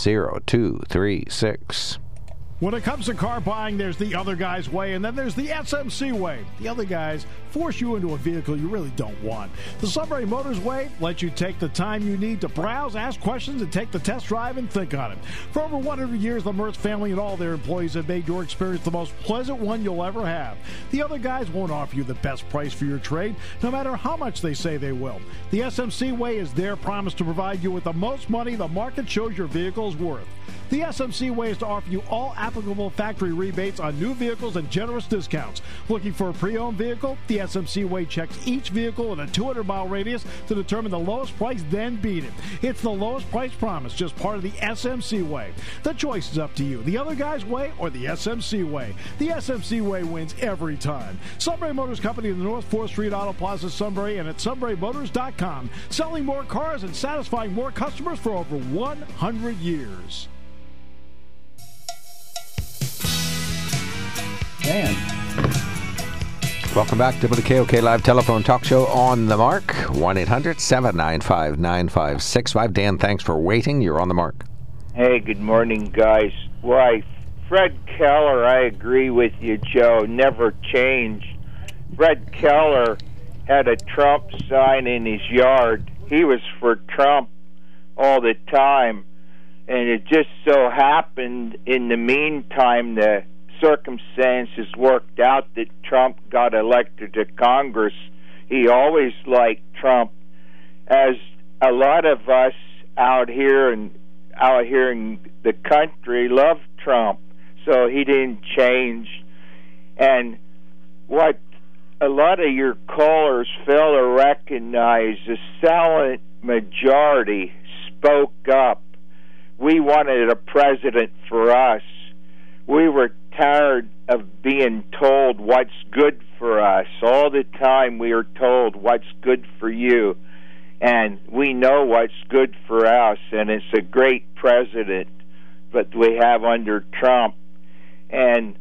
70236. When it comes to car buying, there's the other guy's way, and then there's the SMC way. The other guys force you into a vehicle you really don't want. The Sunbury Motors way lets you take the time you need to browse, ask questions, and take the test drive and think on it. For over 100 years, the Mertz family and all their employees have made your experience the most pleasant one you'll ever have. The other guys won't offer you the best price for your trade, no matter how much they say they will. The SMC way is their promise to provide you with the most money the market shows your vehicle is worth. The SMC way is to offer you all applicable factory rebates on new vehicles and generous discounts. Looking for a pre-owned vehicle? The SMC way checks each vehicle in a 200-mile radius to determine the lowest price, then beat it. It's the lowest price promise, just part of the SMC way. The choice is up to you, the other guy's way or the SMC way. The SMC way wins every time. Sunbury Motors Company in the North 4th Street Auto Plaza, Sunbury, and at sunburymotors.com. Selling more cars and satisfying more customers for over 100 years. Dan. Welcome back to WKOK Live Telephone Talk Show On the Mark. 1-800-795-9565. Dan, thanks for waiting. You're on the mark. Hey, good morning, guys. Why, Fred Keller, I agree with you, Joe, never changed. Fred Keller had a Trump sign in his yard. He was for Trump all the time. And it just so happened in the meantime the circumstances worked out that Trump got elected to Congress. He always liked Trump, as a lot of us out here in the country love Trump. So he didn't change. And what a lot of your callers fail to recognize, the silent majority spoke up. We wanted a president for us. We were tired of being told what's good for us. All the time we are told what's good for you. And we know what's good for us, and it's a great president that we have under Trump. And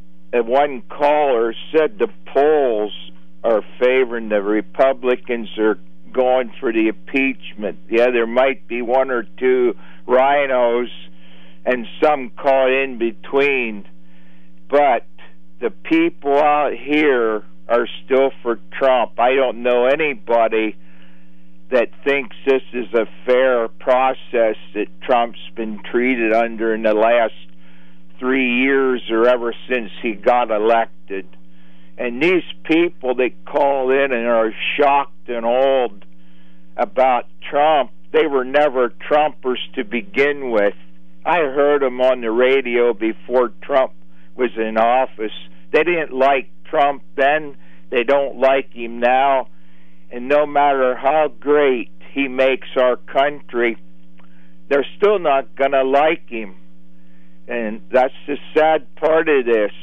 one caller said the polls are favoring the Republicans are going for the impeachment. Yeah, there might be one or two rhinos and some caught in between, but the people out here are still for Trump. I don't know anybody that thinks this is a fair process that Trump's been treated under in the last 3 years or ever since he got elected. And these people that call in and are shocked and old about Trump, they were never Trumpers to begin with. I heard them on the radio before Trump was in office. They didn't like Trump then. They don't like him now. And no matter how great he makes our country, they're still not going to like him. And that's the sad part of this.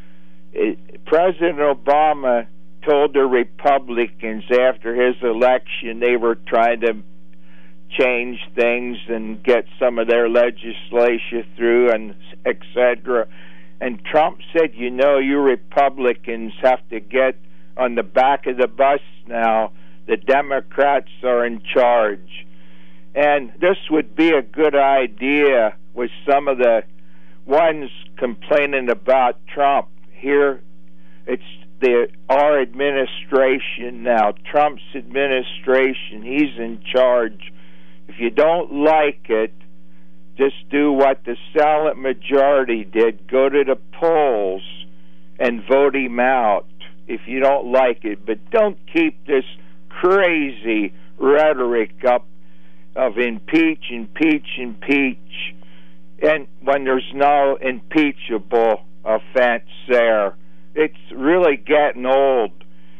President Obama told the Republicans after his election they were trying to change things and get some of their legislation through, and etc. And Trump said, you know, you Republicans have to get on the back of the bus now. The Democrats are in charge. And this would be a good idea with some of the ones complaining about Trump. Here, it's our administration now, Trump's administration. He's in charge. If you don't like it, just do what the silent majority did. Go to the polls and vote him out if you don't like it. But don't keep this crazy rhetoric up of impeach, impeach, impeach, and when there's no impeachable offense there. It's really getting old,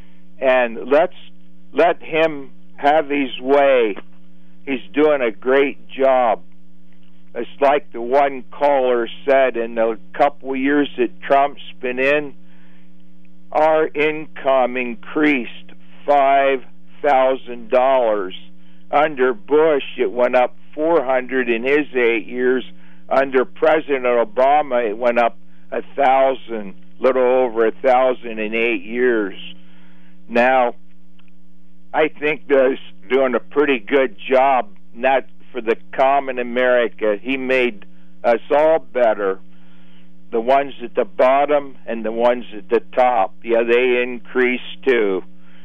and let's let him have his way. He's doing a great job. It's like the one caller said, in the couple of years that Trump's been in, our income increased $5,000. Under Bush, it went up $400 in his 8 years. Under President Obama, it went up $1,000, little over $1,000 in 8 years. Now, I think they're doing a pretty good job, not for the common America. He made us all better. The ones at the bottom and the ones at the top, yeah, they increased too.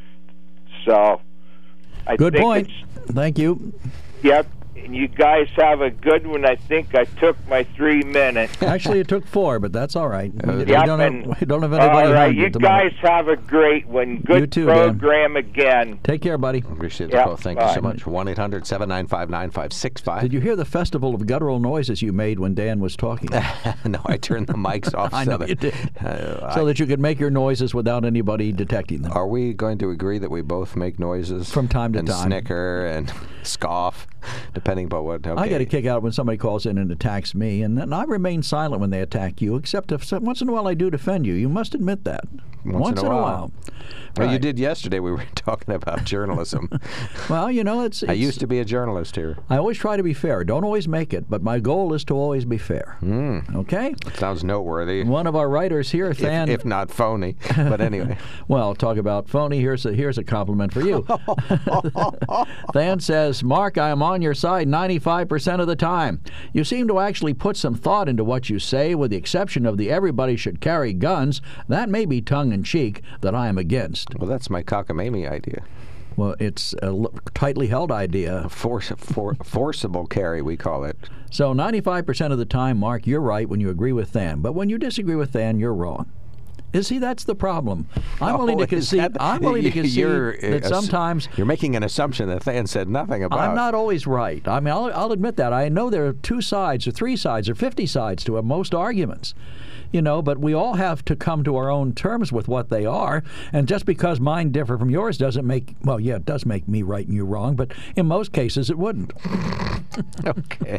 So, I good think point. Thank you. Yep. And you guys have a good one. I think I took my 3 minutes. Actually, it took 4, but that's all right. We Yep, don't and- have anybody all right, hungry you at the guys moment. have a great one. Good You too, Dan. program again. Take care, buddy. Appreciate the Yep, call. Thank you so bye. much. 1-800-795-9565. Did you hear the festival of guttural noises you made when Dan was talking? No, I turned the mics off. I know that, you did. So that you could make your noises without anybody detecting them. Are we going to agree that we both make noises From time to and time. snicker and scoff, depending upon what? Okay. I get a kick out when somebody calls in and attacks me, and I remain silent when they attack you, except if once in a while I do defend you. You must admit that. Once in a while. Well, you Right. did yesterday. We were talking about journalism. Well, you know, it's I used to be a journalist here. I always try to be fair. Don't always make it, but my goal is to always be fair. Okay? Sounds noteworthy. One of our writers here, Than, if not phony. But anyway. well, talk about phony. Here's a compliment for you. Than says, Mark, I am on your side 95% of the time. You seem to actually put some thought into what you say, with the exception of the everybody should carry guns. That may be tongue-in-cheek that I am against. Well, that's my cockamamie idea. Well, it's a tightly held idea. Forcible carry, we call it. So 95% of the time, Mark, you're right when you agree with Than. But when you disagree with Than, you're wrong. You see, that's the problem. I'm willing to concede. I'm willing to concede that sometimes you're making an assumption that Than said nothing about. I'm not always right. I mean, I'll admit that. I know there are 2 sides or 3 sides or 50 sides to most arguments. But we all have to come to our own terms with what they are. And just because mine differ from yours doesn't make, well, yeah, it does make me right and you wrong, but in most cases it wouldn't. Okay.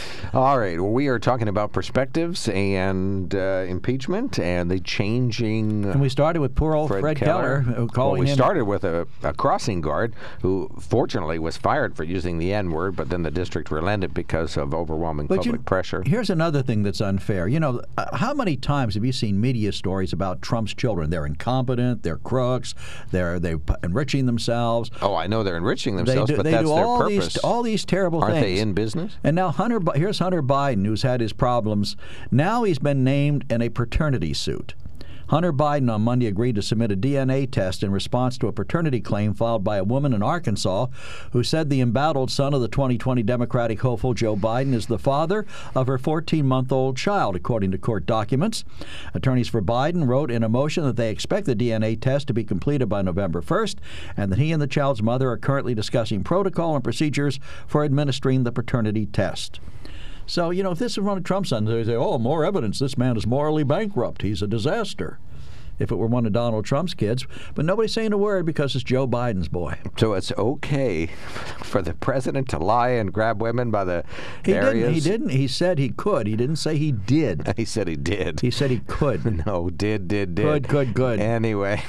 All right. Well, we are talking about perspectives and impeachment and the changing. And we started with poor old Fred Keller calling we started with a crossing guard who fortunately was fired for using the N-word, but then the district relented because of overwhelming public pressure. Here's another thing that's unfair. How many times have you seen media stories about Trump's children? They're incompetent, they're crooks, they're enriching themselves. Oh, I know they're enriching themselves, but that's their purpose. All these terrible things. Aren't they in business? And now here's Hunter Biden, who's had his problems. Now he's been named in a paternity suit. Hunter Biden on Monday agreed to submit a DNA test in response to a paternity claim filed by a woman in Arkansas who said the embattled son of the 2020 Democratic hopeful Joe Biden is the father of her 14-month-old child, according to court documents. Attorneys for Biden wrote in a motion that they expect the DNA test to be completed by November 1st and that he and the child's mother are currently discussing protocol and procedures for administering the paternity test. So, if this is one of Trump's sons, they say, oh, more evidence. This man is morally bankrupt. He's a disaster. If it were one of Donald Trump's kids. But nobody's saying a word because it's Joe Biden's boy. So it's okay for the president to lie and grab women by the areas? He didn't. He said he could. He didn't say he did. He said he did. He said he could. No, did. Good. Anyway,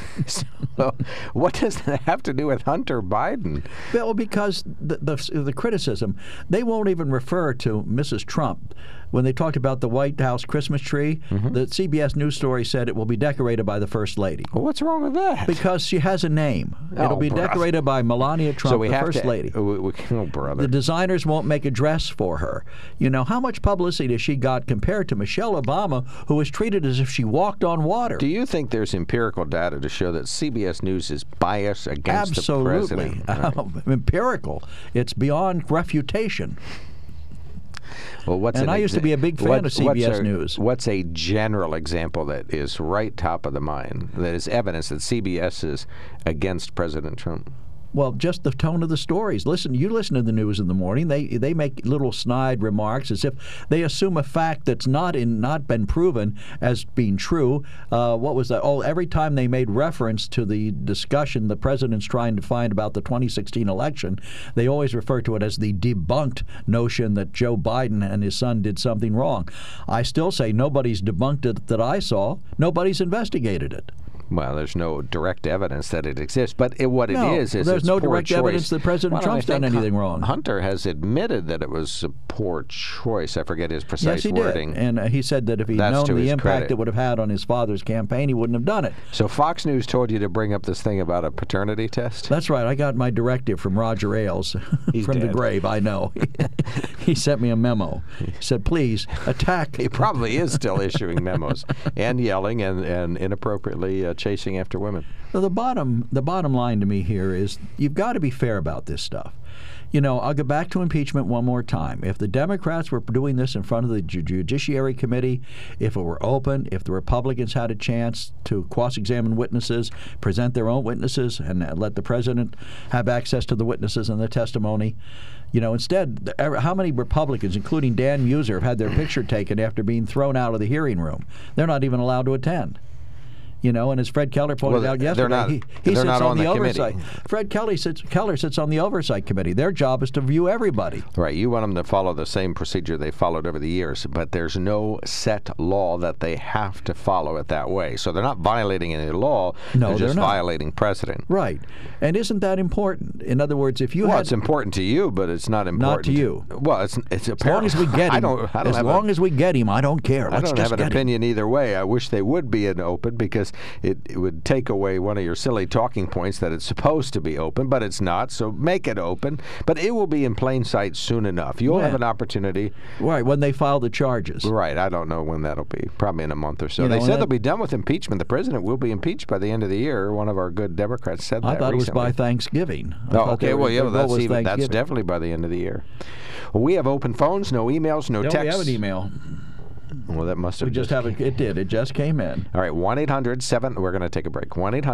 so what does that have to do with Hunter Biden? Well, because the criticism, they won't even refer to Mrs. Trump. When they talked about the White House Christmas tree, the CBS News story said it will be decorated by the First Lady. Well, what's wrong with that? Because she has a name. It'll be decorated by Melania Trump, the First Lady. Brother. The designers won't make a dress for her. How much publicity has she got compared to Michelle Obama, who was treated as if she walked on water? Do you think there's empirical data to show that CBS News is biased against the president? Absolutely. Empirical. It's beyond refutation. Well, I used to be a big fan of CBS News. What's a general example that is right top of the mind, that is evidence that CBS is against President Trump? Well, just the tone of the stories. You listen to the news in the morning. They make little snide remarks as if they assume a fact that's not been proven as being true. What was that? Oh, every time they made reference to the discussion the president's trying to find about the 2016 election, they always refer to it as the debunked notion that Joe Biden and his son did something wrong. I still say nobody's debunked it that I saw. Nobody's investigated it. Well, there's no direct evidence that it exists, but it is there's no direct choice. Evidence that President Trump's done anything wrong. Hunter has admitted that it was a poor choice. I forget his precise wording. Did. And he said that if he'd known the impact it would have had on his father's campaign, he wouldn't have done it. So Fox News told you to bring up this thing about a paternity test? That's right. I got my directive from Roger Ailes from the grave. I know. He sent me a memo. He said, please, attack. He probably is still issuing memos and yelling and inappropriately chasing after women. So the bottom line to me here is you've got to be fair about this stuff. I'll go back to impeachment one more time. If the Democrats were doing this in front of the Judiciary Committee, if it were open, if the Republicans had a chance to cross-examine witnesses, present their own witnesses, and let the president have access to the witnesses and the testimony, instead, how many Republicans, including Dan Muser, have had their picture taken after being thrown out of the hearing room? They're not even allowed to attend. And as Fred Keller pointed out yesterday, he sits on the oversight. Fred Keller sits on the oversight committee. Their job is to view everybody. Right. You want them to follow the same procedure they followed over the years, but there's no set law that they have to follow it that way. So they're not violating any law. No, they're just not violating precedent. Right. And isn't that important? In other words, if you it's important to you, but it's not important. Not to you. Well, it's as long as we get him. As long as we get him, I don't care. I don't have an opinion either way. I wish they would be in open because it would take away one of your silly talking points that it's supposed to be open, but it's not. So make it open. But it will be in plain sight soon enough. You'll have an opportunity. Right, when they file the charges. Right. I don't know when that'll be. Probably in a month or so. They said they'll be done with impeachment. The president will be impeached by the end of the year. One of our good Democrats said that I thought recently. It was by Thanksgiving. Okay. Well, that's definitely by the end of the year. Well, we have open phones, no emails, no texts. We have an email. Well, that must have We just haven't. It did. It just came in. All right, 1-800-7. We're going to take a break.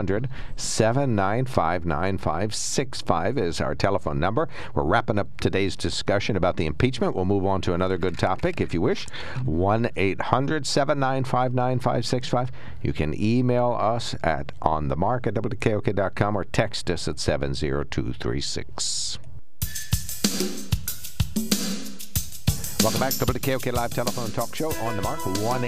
1-800-795-9565 is our telephone number. We're wrapping up today's discussion about the impeachment. We'll move on to another good topic if you wish. 1-800-795-9565. You can email us at onthemark@wkok.com or text us at 70236. Welcome back to the WKOK Live Telephone Talk Show on the Mark.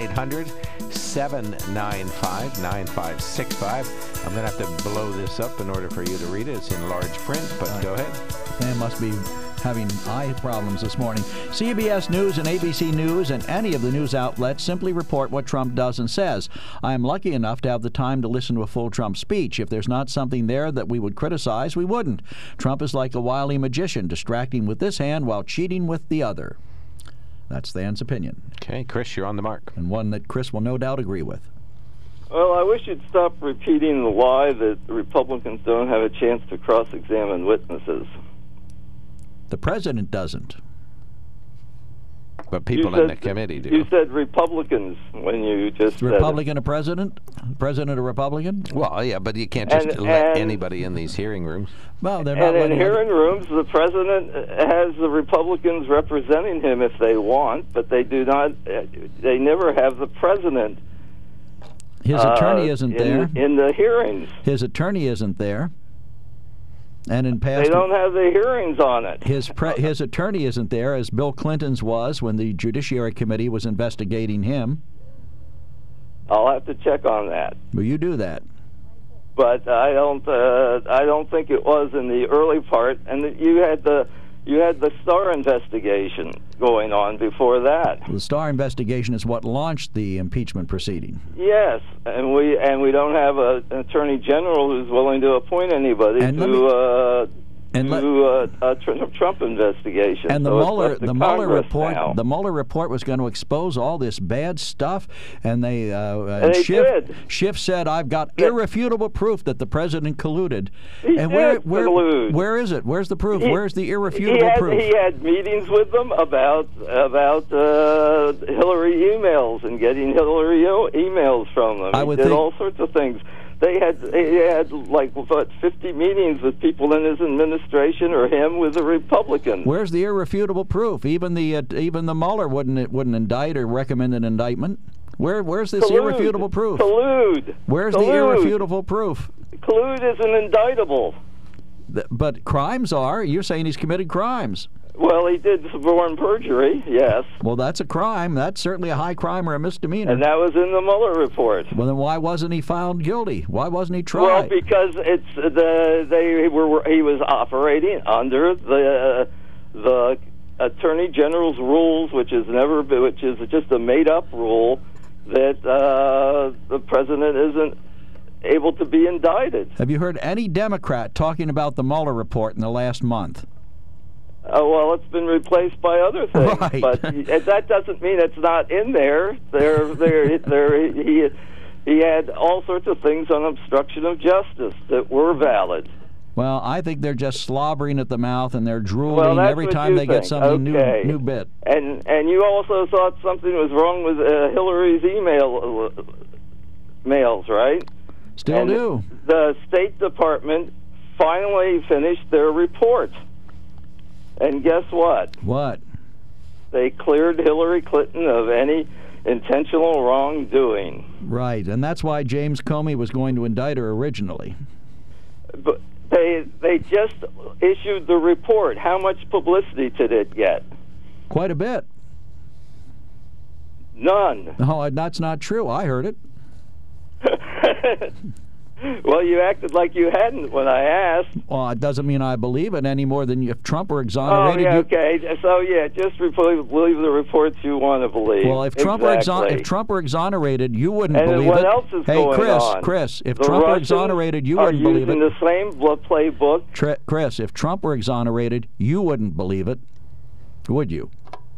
1-800-795-9565. I'm going to have to blow this up in order for you to read it. It's in large print, but go ahead. Sam must be having eye problems this morning. CBS News and ABC News and any of the news outlets simply report what Trump does and says. I am lucky enough to have the time to listen to a full Trump speech. If there's not something there that we would criticize, we wouldn't. Trump is like a wily magician, distracting with this hand while cheating with the other. That's Than's opinion. Okay, Chris, you're on the mark. And one that Chris will no doubt agree with. Well, I wish you'd stop repeating the lie that the Republicans don't have a chance to cross-examine witnesses. The president doesn't. But people in the committee do. You said Republicans when you just said Republican a president? President a Republican? Well, yeah, but you can't just let anybody in these hearing rooms. Well, they're not. And in hearing rooms, the president has the Republicans representing him if they want, but they do not. They never have the president. His attorney isn't there in the hearings. His attorney isn't there. And in past, they don't have the hearings on it. His attorney isn't there, as Bill Clinton's was when the Judiciary Committee was investigating him. I'll have to check on that. Well, you do that. But I don't think it was in the early part. And you had the Starr investigation going on before that. The Starr investigation is what launched the impeachment proceeding. Yes, and we don't have an attorney general who's willing to appoint anybody to a Trump investigation. And the Mueller report was going to expose all this bad stuff, and Schiff said, "I've got irrefutable proof that the president colluded." Where is it? Where's the proof? Where's the irrefutable proof? He had meetings with them about Hillary emails and getting Hillary emails from them. He did all sorts of things. He had like 50 meetings with people in his administration or him with the Republicans. Where's the irrefutable proof? Even the Mueller wouldn't indict or recommend an indictment. Where's this irrefutable proof? Collude. Where's the irrefutable proof? Collude isn't indictable. But crimes are. You're saying he's committed crimes. Well, he did suborn perjury, yes. Well, that's a crime. That's certainly a high crime or a misdemeanor. And that was in the Mueller report. Well, then why wasn't he found guilty? Why wasn't he tried? Well, because he was operating under the Attorney General's rules, which is just a made-up rule that the president isn't able to be indicted. Have you heard any Democrat talking about the Mueller report in the last month? Well, it's been replaced by other things, right. But that doesn't mean it's not in there. He had all sorts of things on obstruction of justice that were valid. Well, I think they're just slobbering at the mouth and they're drooling every time they get something new bit. And you also thought something was wrong with Hillary's mails, right? Still do. The State Department finally finished their report. And guess what? What? They cleared Hillary Clinton of any intentional wrongdoing. Right, and that's why James Comey was going to indict her originally. But they just issued the report. How much publicity did it get? Quite a bit. None. No, that's not true. I heard it. Well, you acted like you hadn't when I asked. Well, it doesn't mean I believe it any more than if Trump were exonerated. Oh, yeah, okay. So, just believe the reports you want to believe. Well, if Trump were exonerated, you wouldn't believe what it. Else is going on? Chris, if Trump were exonerated, you wouldn't believe it. Are using the same playbook? Chris, if Trump were exonerated, you wouldn't believe it, would you?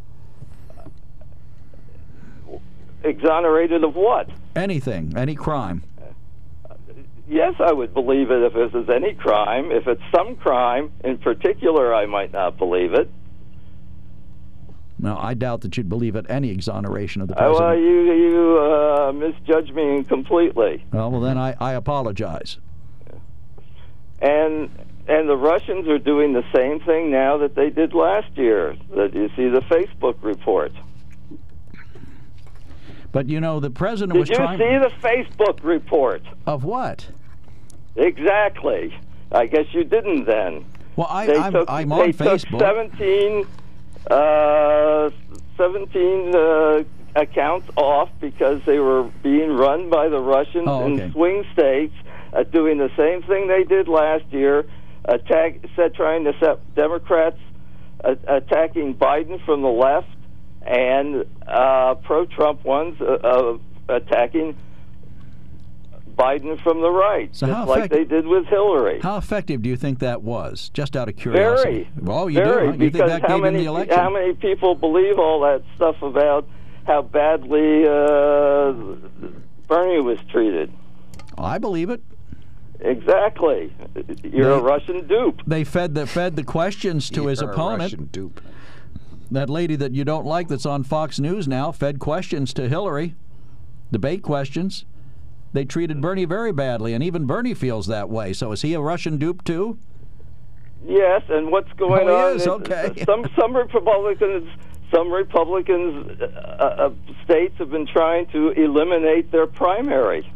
Exonerated of what? Anything, any crime. Yes, I would believe it if it was any crime. If it's some crime in particular, I might not believe it. No, I doubt that you'd believe it, any exoneration of the Well, president. you misjudge me completely. Well, then I apologize. And the Russians are doing the same thing now that they did last year. That you see the Facebook report. But, the president was trying... Did you see the Facebook report? Of what? Exactly. I guess you didn't then. Well, I'm on Facebook. Took 17 accounts off because they were being run by the Russians in swing states, doing the same thing they did last year, trying to set Democrats attacking Biden from the left, and pro-Trump ones attacking Biden from the right, so just like they did with Hillary. How effective do you think that was, just out of curiosity? Very. Well, you very, do? You think that gave him the election? How many people believe all that stuff about how badly Bernie was treated? I believe it. Exactly. You're a Russian dupe. They fed the questions to his opponent. A Russian dupe. That lady that you don't like that's on Fox News now fed questions to Hillary, debate questions. They treated Bernie very badly, and even Bernie feels that way. So is he a Russian dupe too? Yes, and what's going on? Is? Okay. Some Republicans states have been trying to eliminate their primary.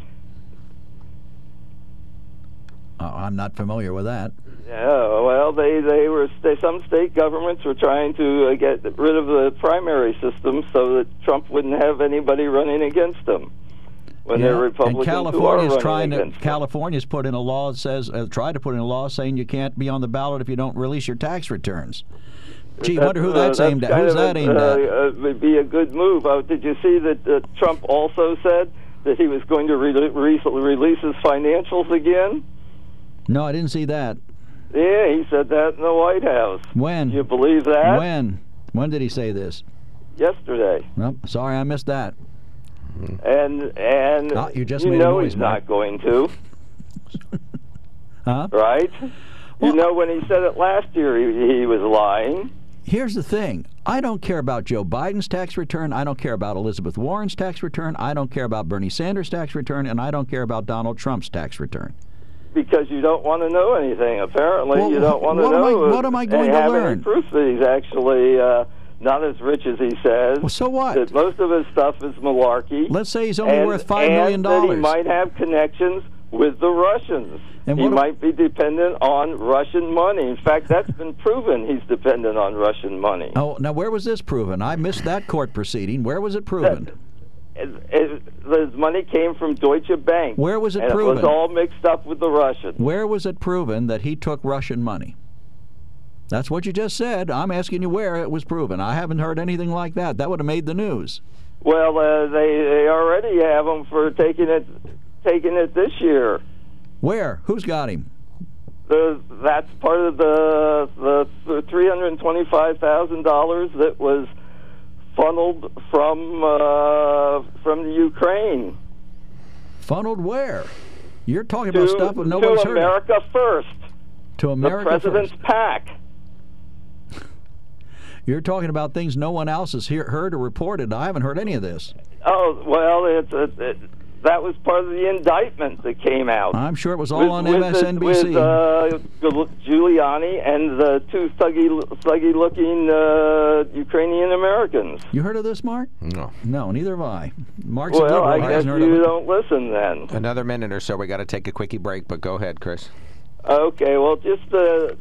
I'm not familiar with that. Yeah, well, some state governments were trying to get rid of the primary system so that Trump wouldn't have anybody running against him. When they're Republicans, and California's put in a law that tried to put in a law saying you can't be on the ballot if you don't release your tax returns. Gee, wonder who that's aimed at. Who's that aimed at? Would be a good move. Did you see that Trump also said that he was going to release his financials again? No, I didn't see that. Yeah, he said that in the White House. When? Do you believe that? When did he say this? Yesterday. Well, sorry, I missed that. And you just made a noise, he's not going to. Huh? Right? Well, when he said it last year, he was lying. Here's the thing. I don't care about Joe Biden's tax return. I don't care about Elizabeth Warren's tax return. I don't care about Bernie Sanders' tax return. And I don't care about Donald Trump's tax return. Because you don't want to know anything, apparently. You don't want to know. What am I going to learn? Any proof that he's actually not as rich as he says. Well, so what? That most of his stuff is malarkey. Let's say he's only worth $5 million. And that he might have connections with the Russians. And he might be dependent on Russian money. In fact, that's been proven he's dependent on Russian money. Oh, now where was this proven? I missed that court proceeding. Where was it proven? His money came from Deutsche Bank. Where was it proven? It was all mixed up with the Russians. Where was it proven that he took Russian money? That's what you just said. I'm asking you where it was proven. I haven't heard anything like that. That would have made the news. Well, they already have him for taking it this year. Where? Who's got him? That's part of the $325,000 that was funneled from the Ukraine. Funneled where? You're talking about stuff that nobody's heard of. To America First. To America First. The President's PAC. You're talking about things no one else has heard or reported. I haven't heard any of this. Oh, well, that was part of the indictment that came out. I'm sure it was all on MSNBC. With Giuliani and the two thuggy-looking Ukrainian Americans. You heard of this, Mark? No. No, neither have I. Mark's well, a liberal. I guess you don't listen then. Another minute or so. We got to take a quickie break, but go ahead, Chris. Okay, well, just the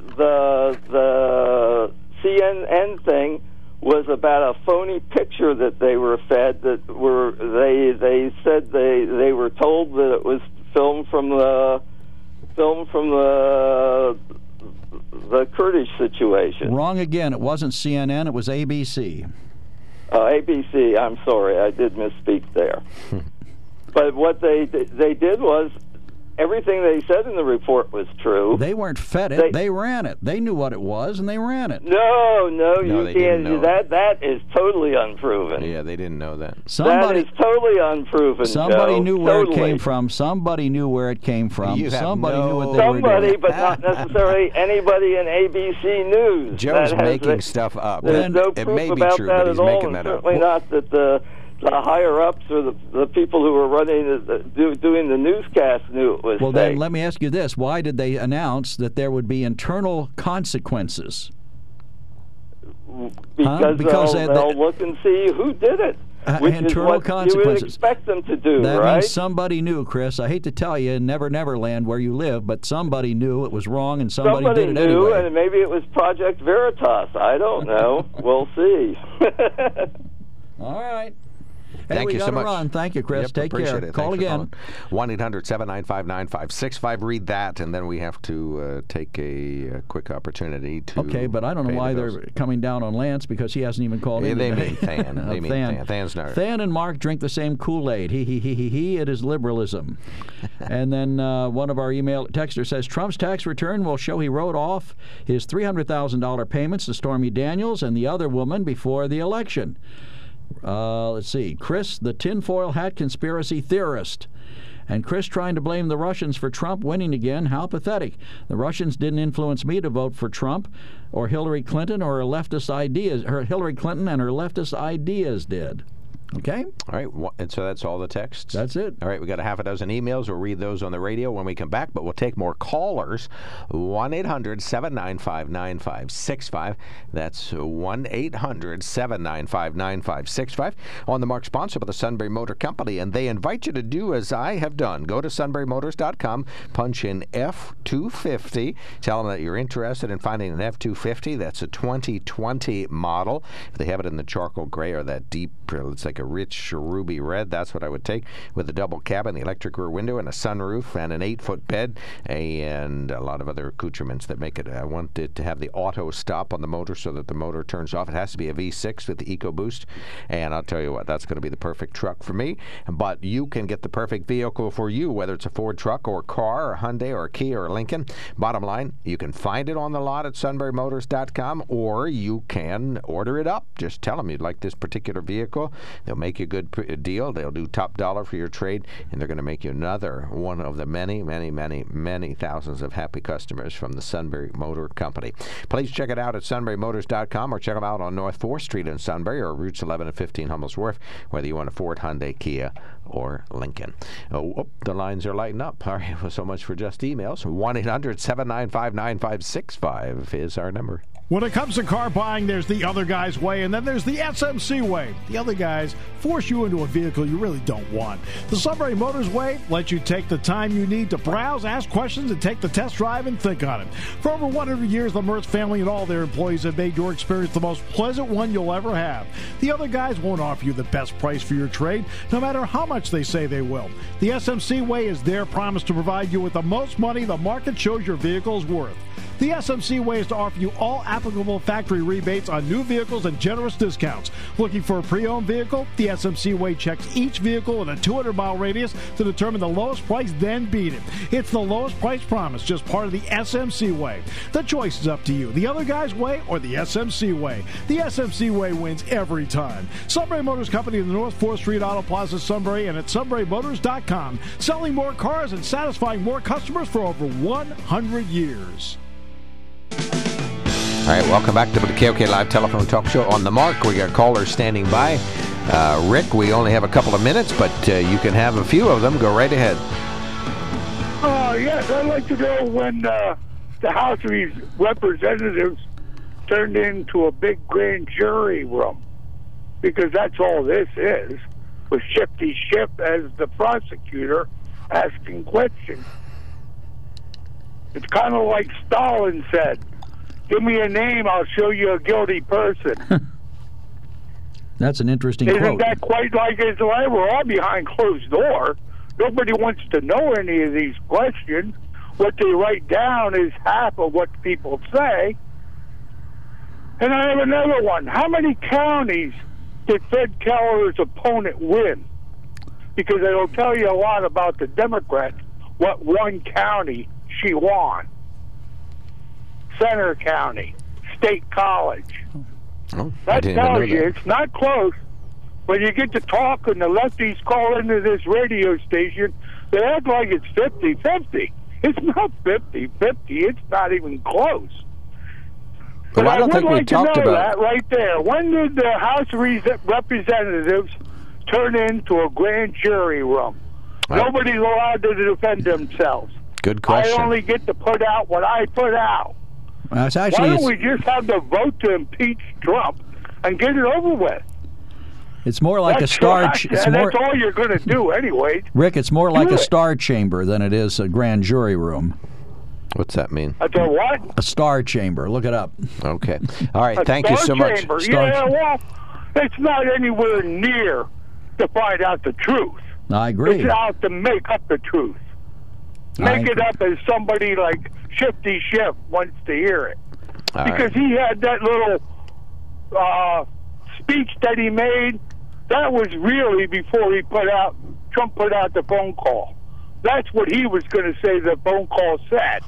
CNN thing was about a phony picture that they were fed. They said they were told that it was filmed from the Kurdish situation. Wrong again. It wasn't CNN. It was ABC. ABC. I'm sorry, I did misspeak there. But what they did was everything they said in the report was true. They weren't fed it. They ran it. They knew what it was, and they ran it. No, you they can't. didn't know That is totally unproven. Yeah, they didn't know that. That is totally unproven. Somebody Joe. knew where it came from. Somebody knew where it came from. Somebody knew what they were doing. Somebody, but not necessarily anybody in ABC News. Joe's making stuff up. There's no it proof may be about true, that but he's at all, making and that up. certainly not that the higher-ups or the people who were running doing the newscast knew it was Well, fake. then let me ask you this. Why did they announce that there would be internal consequences? Because they'll look and see who did it. Which internal is what consequences. you would expect them to do, that right? means somebody knew, Chris. I hate to tell you, Never Neverland, where you live, but somebody knew it was wrong, and somebody did it knew, anyway. And maybe it was Project Veritas. I don't know. We'll see. All right. Hey, Thank we you gotta so much. run. Thank you, Chris. Yep, Take appreciate care. it. Call Thanks again. 1-800-795-9565. Read that, and then we have to take a quick opportunity to. Okay, but I don't know why they're coming down on Lance because he hasn't even called in. They today. mean Than. They mean Than. Than's not. Than and Mark drink the same Kool-Aid. He. It is liberalism. And then one of our email texters says Trump's tax return will show he wrote off his $300,000 payments to Stormy Daniels and the other woman before the election. Let's see. Chris, the tinfoil hat conspiracy theorist. And Chris trying to blame the Russians for Trump winning again. How pathetic. The Russians didn't influence me to vote for Trump or Hillary Clinton or her leftist ideas. Hillary Clinton and her leftist ideas did. Okay? All right, and so that's all the texts? That's it. All right, we got a half a dozen emails. We'll read those on the radio when we come back, but we'll take more callers. 1-800-795-9565. That's 1-800-795-9565. On the Mark, sponsored by the Sunbury Motor Company, and they invite you to do as I have done. Go to sunburymotors.com, punch in F250, tell them that you're interested in finding an F250. That's a 2020 model. If they have it in the charcoal gray or that deep, it's like a rich ruby red, that's what I would take, with a double cabin, the electric rear window, and a sunroof, and an 8-foot bed, and a lot of other accoutrements that make it. I want it to have the auto stop on the motor so that the motor turns off. It has to be a V6 with the EcoBoost, and I'll tell you what, that's going to be the perfect truck for me. But you can get the perfect vehicle for you, whether it's a Ford truck or car or Hyundai or Kia or Lincoln. Bottom line, you can find it on the lot at sunburymotors.com, or you can order it up. Just tell them you'd like this particular vehicle. They'll make you a good deal. They'll do top dollar for your trade, and they're going to make you another one of the many, many, many, many thousands of happy customers from the Sunbury Motor Company. Please check it out at sunburymotors.com, or check them out on North 4th Street in Sunbury, or routes 11 and 15 Hummel's Wharf, whether you want a Ford, Hyundai, Kia, or Lincoln. Oh, the lines are lighting up. All right, well, so much for just emails. 1-800-795-9565 is our number. When it comes to car buying, there's the other guy's way, and then there's the SMC way. The other guys force you into a vehicle you really don't want. The Sunbury Motors way lets you take the time you need to browse, ask questions, and take the test drive and think on it. For over 100 years, the Mertz family and all their employees have made your experience the most pleasant one you'll ever have. The other guys won't offer you the best price for your trade, no matter how much they say they will. The SMC way is their promise to provide you with the most money the market shows your vehicle is worth. The SMC way is to offer you all applicable factory rebates on new vehicles and generous discounts. Looking for a pre-owned vehicle? The SMC way checks each vehicle in a 200-mile radius to determine the lowest price, then beat it. It's the lowest price promise, just part of the SMC way. The choice is up to you, the other guy's way or the SMC way. The SMC way wins every time. Sunbury Motors Company in the North 4th Street Auto Plaza, Sunbury, and at sunburymotors.com. Selling more cars and satisfying more customers for over 100 years. All right, welcome back to the KOK Live Telephone Talk Show. On the Mark, we got callers standing by. Rick, we only have a couple of minutes, but you can have a few of them. Go right ahead. Yes, I'd like to know when the House of Representatives turned into a big grand jury room, because that's all this is, with Shifty Schiff as the prosecutor asking questions. It's kind of like Stalin said, give me a name, I'll show you a guilty person. That's an interesting quote. Isn't that quite like Israel? We're all behind closed door. Nobody wants to know any of these questions. What they write down is half of what people say. And I have another one. How many counties did Fred Keller's opponent win? Because it'll tell you a lot about the Democrats what one county she won. Center County, State College. Oh, That tells you it's not close. When you get to talk and the lefties call into this radio station, they act like it's 50-50. It's not 50-50. It's not even close. But I don't think we like talked to know about that right there. When did the House of Representatives turn into a grand jury room? Nobody's allowed to defend themselves. Good question. I only get to put out what I put out. Well, it's actually, Why don't we just have the vote to impeach Trump and get it over with? it's more like That's a star. right, and that's all you're going to do anyway. Rick, it's more like a star chamber than it is a grand jury room. What's that mean? A what? A star chamber. Look it up. Okay. All right. A Thank you so much. chamber. Star Yeah, well, it's not anywhere near to find out the truth. I agree. It's out to make up the truth. Make it up as somebody like Shifty Schiff wants to hear it. All Because right. he had that little speech that he made. That was really before Trump put out the phone call. That's what he was going to say the phone call said.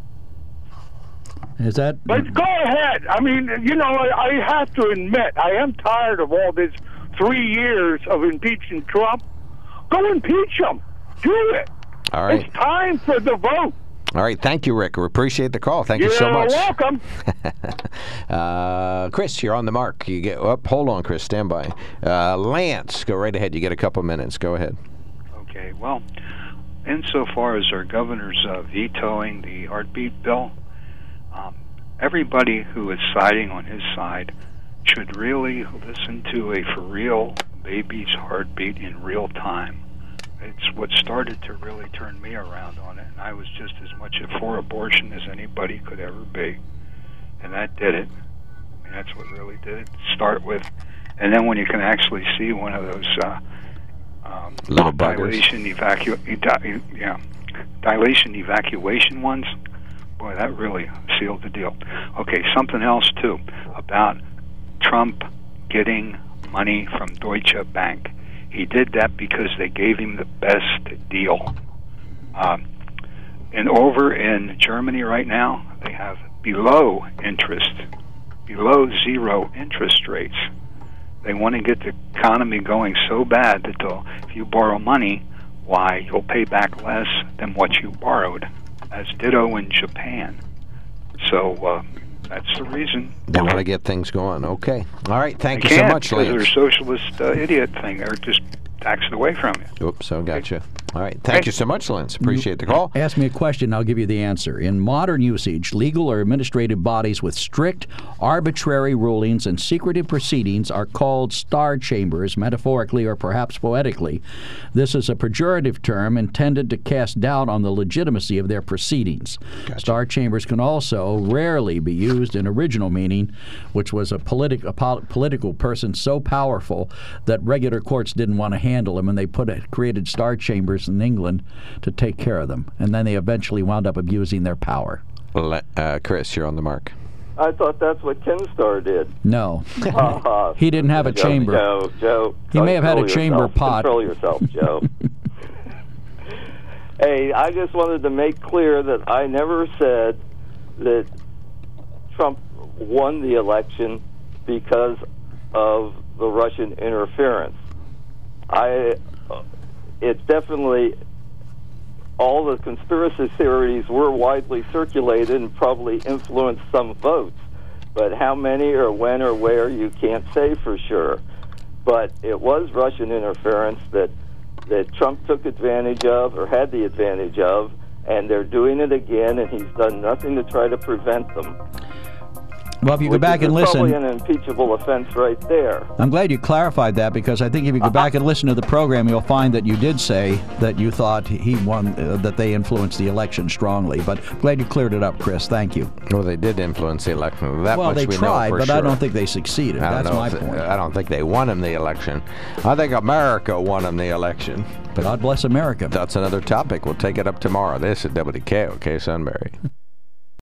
Is that? But go ahead. I mean, I have to admit, I am tired of all this 3 years of impeaching Trump. Go impeach him. Do it. All right. It's time for the vote. All right. Thank you, Rick. We appreciate the call. Thank you so much. You're welcome. Chris, you're on the mark. You get hold on, Chris. Stand by. Lance, go right ahead. You get a couple minutes. Go ahead. Okay. Well, insofar as our governor's vetoing the heartbeat bill, everybody who is siding on his side should really listen to a for real baby's heartbeat in real time. It's what started to really turn me around on it, and I was just as much for abortion as anybody could ever be, and that did it. I mean, that's what really did it. Start with, and then when you can actually see one of those little buggers. dilation evacuation ones, boy, that really sealed the deal. Okay, something else too about Trump getting money from Deutsche Bank. He did that because they gave him the best deal. And over in Germany right now, they have below zero interest rates. They want to get the economy going so bad that if you borrow money, why, you'll pay back less than what you borrowed. That's ditto in Japan. So that's the reason. They want to get things going. Okay. All right. Thank you so much, because Lance. their socialist idiot thing. They're just taxed away from you. Oops, I gotcha. All right. Thank you so much, Lance. Appreciate the call. Ask me a question, I'll give you the answer. In modern usage, legal or administrative bodies with strict, arbitrary rulings and secretive proceedings are called star chambers, metaphorically or perhaps poetically. This is a pejorative term intended to cast doubt on the legitimacy of their proceedings. Gotcha. Star chambers can also rarely be used in original meaning, which was a political person so powerful that regular courts didn't want to handle him, and they created star chambers in England to take care of them, and then they eventually wound up abusing their power. Chris, you're on the mark. I thought that's what Ken Starr did. No. He didn't have a chamber. Joe. He may have had a chamber pot. Control yourself, Joe. Hey, I just wanted to make clear that I never said that Trump won the election because of the Russian interference. It's definitely, all the conspiracy theories were widely circulated and probably influenced some votes. But how many or when or where, you can't say for sure. But it was Russian interference that Trump took advantage of, or had the advantage of, and they're doing it again, and he's done nothing to try to prevent them. Well, if you go back and listen, probably an impeachable offense right there. I'm glad you clarified that, because I think if you go back and listen to the program, you'll find that you did say that you thought he won, that they influenced the election strongly. But I'm glad you cleared it up, Chris. Thank you. Well, they did influence the election. That well, much they we tried, know for but sure. I don't think they succeeded. That's my point. I don't think they won him the election. I think America won him the election. But God bless America. That's another topic. We'll take it up tomorrow. This is WKOK Sunbury.